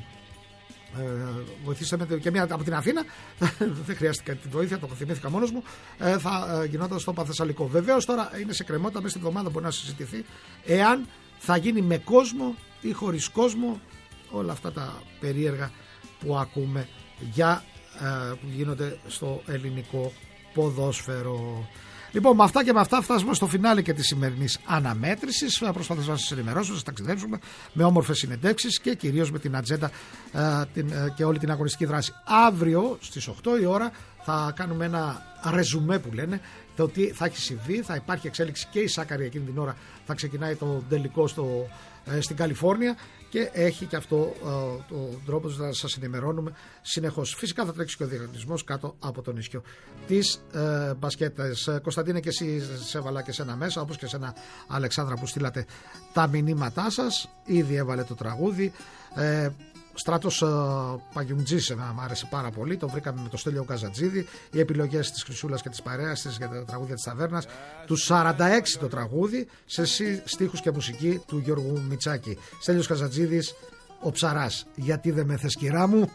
ε, βοηθήσαμε και μια από την Αθήνα, δεν χρειάστηκε την βοήθεια, το θυμήθηκα μόνος μου, ε, θα ε, γινόταν στο Πανθεσσαλικό. Βεβαίως τώρα είναι σε κρεμότητα, μέσα στην εβδομάδα μπορεί να συζητηθεί εάν θα γίνει με κόσμο ή χωρίς κόσμο, όλα αυτά τα περίεργα που ακούμε για, ε, που γίνονται στο ελληνικό ποδόσφαιρο. Λοιπόν, με αυτά και με αυτά φτάσουμε στο φινάλε και της σημερινής αναμέτρησης. Θα προσπαθήσουμε να σας ενημερώσουμε, να σας ταξιδέψουμε με όμορφες συνεντεύξεις και κυρίως με την ατζέντα ε, την, ε, και όλη την αγωνιστική δράση. Αύριο στις οκτώ η ώρα θα κάνουμε ένα ρεζουμέ που λένε, το τι θα έχει συμβεί. Θα υπάρχει εξέλιξη και η Σάκαρη εκείνη την ώρα θα ξεκινάει το τελικό στο, ε, στην Καλιφόρνια, και έχει και αυτό ε, το τρόπο να σας ενημερώνουμε συνεχώς. Φυσικά θα τρέξει και ο διαγωνισμός κάτω από τον ίσιο της ε, μπασκέτας. Κωνσταντίνε, και εσύ σε έβαλα και σένα μέσα, όπως και σένα Αλεξάνδρα που στείλατε τα μηνύματά σας. Ήδη έβαλε το τραγούδι. Ε, Στράτος uh, Παγιουμτζής, μου άρεσε πάρα πολύ. Το βρήκαμε με το Στέλιο Καζατζίδη. Οι επιλογές της Χρυσούλας και της παρέας της για τα τραγούδια της ταβέρνας. Του σαράντα έξι το τραγούδι, σε στίχους και μουσική του Γιώργου Μιτσάκη. Στέλιος Καζατζίδης, ο Ψαράς. Γιατί δεν με θες, κυρά μου?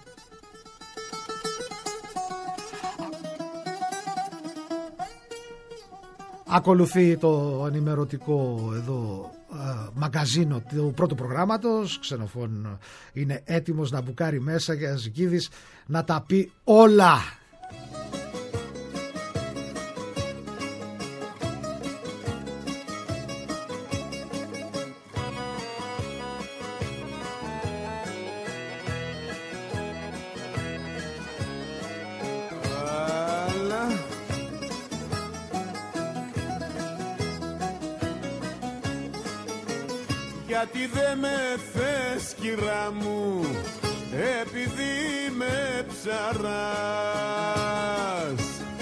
Ακολουθεί το ενημερωτικό εδώ ε, μαγκαζίνο του πρώτου προγράμματος. Ξενοφών είναι έτοιμος να μπουκάρει μέσα και Αζικίδης να τα πει όλα. γιατί δεν με θες κυρά μου, επειδή είμαι ψαράς.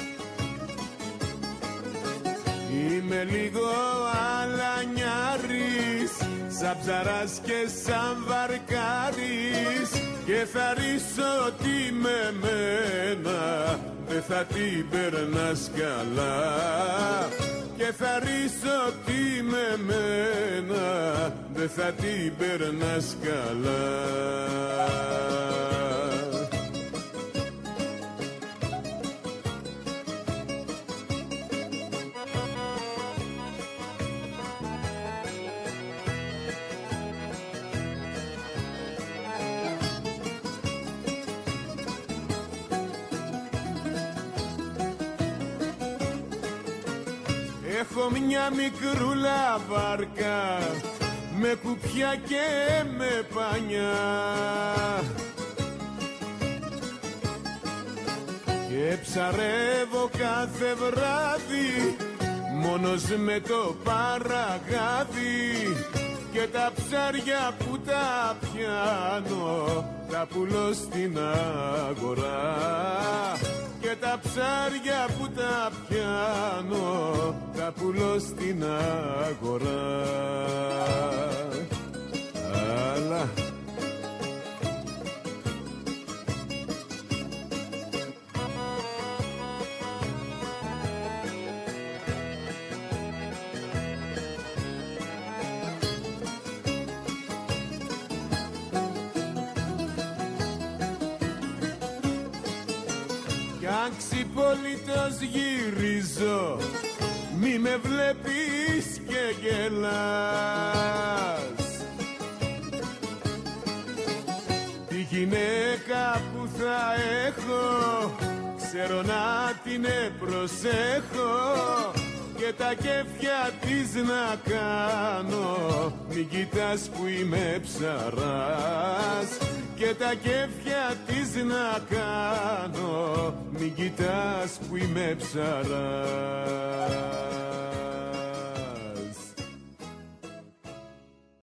Είμαι λίγο αλανιάρης, σαν ψαράς και σαν βαρκάρης, και θα ρίσω τι με μένα δεν θα την περνάς καλά. Και θα ρίσω τι με μένα δεν θα την περνάς καλά. Έχω μια μικρούλα βάρκα με κουπιά και με πανιά, και ψαρεύω κάθε βράδυ μόνος με το παραγάδι, και τα ψάρια που τα πιάνω τα πουλώ στην αγορά. Και τα ψάρια που τα πιάνω τα πουλώ στην αγορά. Αλλά κι αν ξυπόλυτος γυρίζω, μη με βλέπεις και γελάς. Τη γυναίκα που θα έχω ξέρω να την προσέχω, και τα κέφια της να κάνω, μην κοιτάς που είμαι ψαράς. Και τα κέφια της να κάνω, μην κοιτάς που είμαι ψαράς.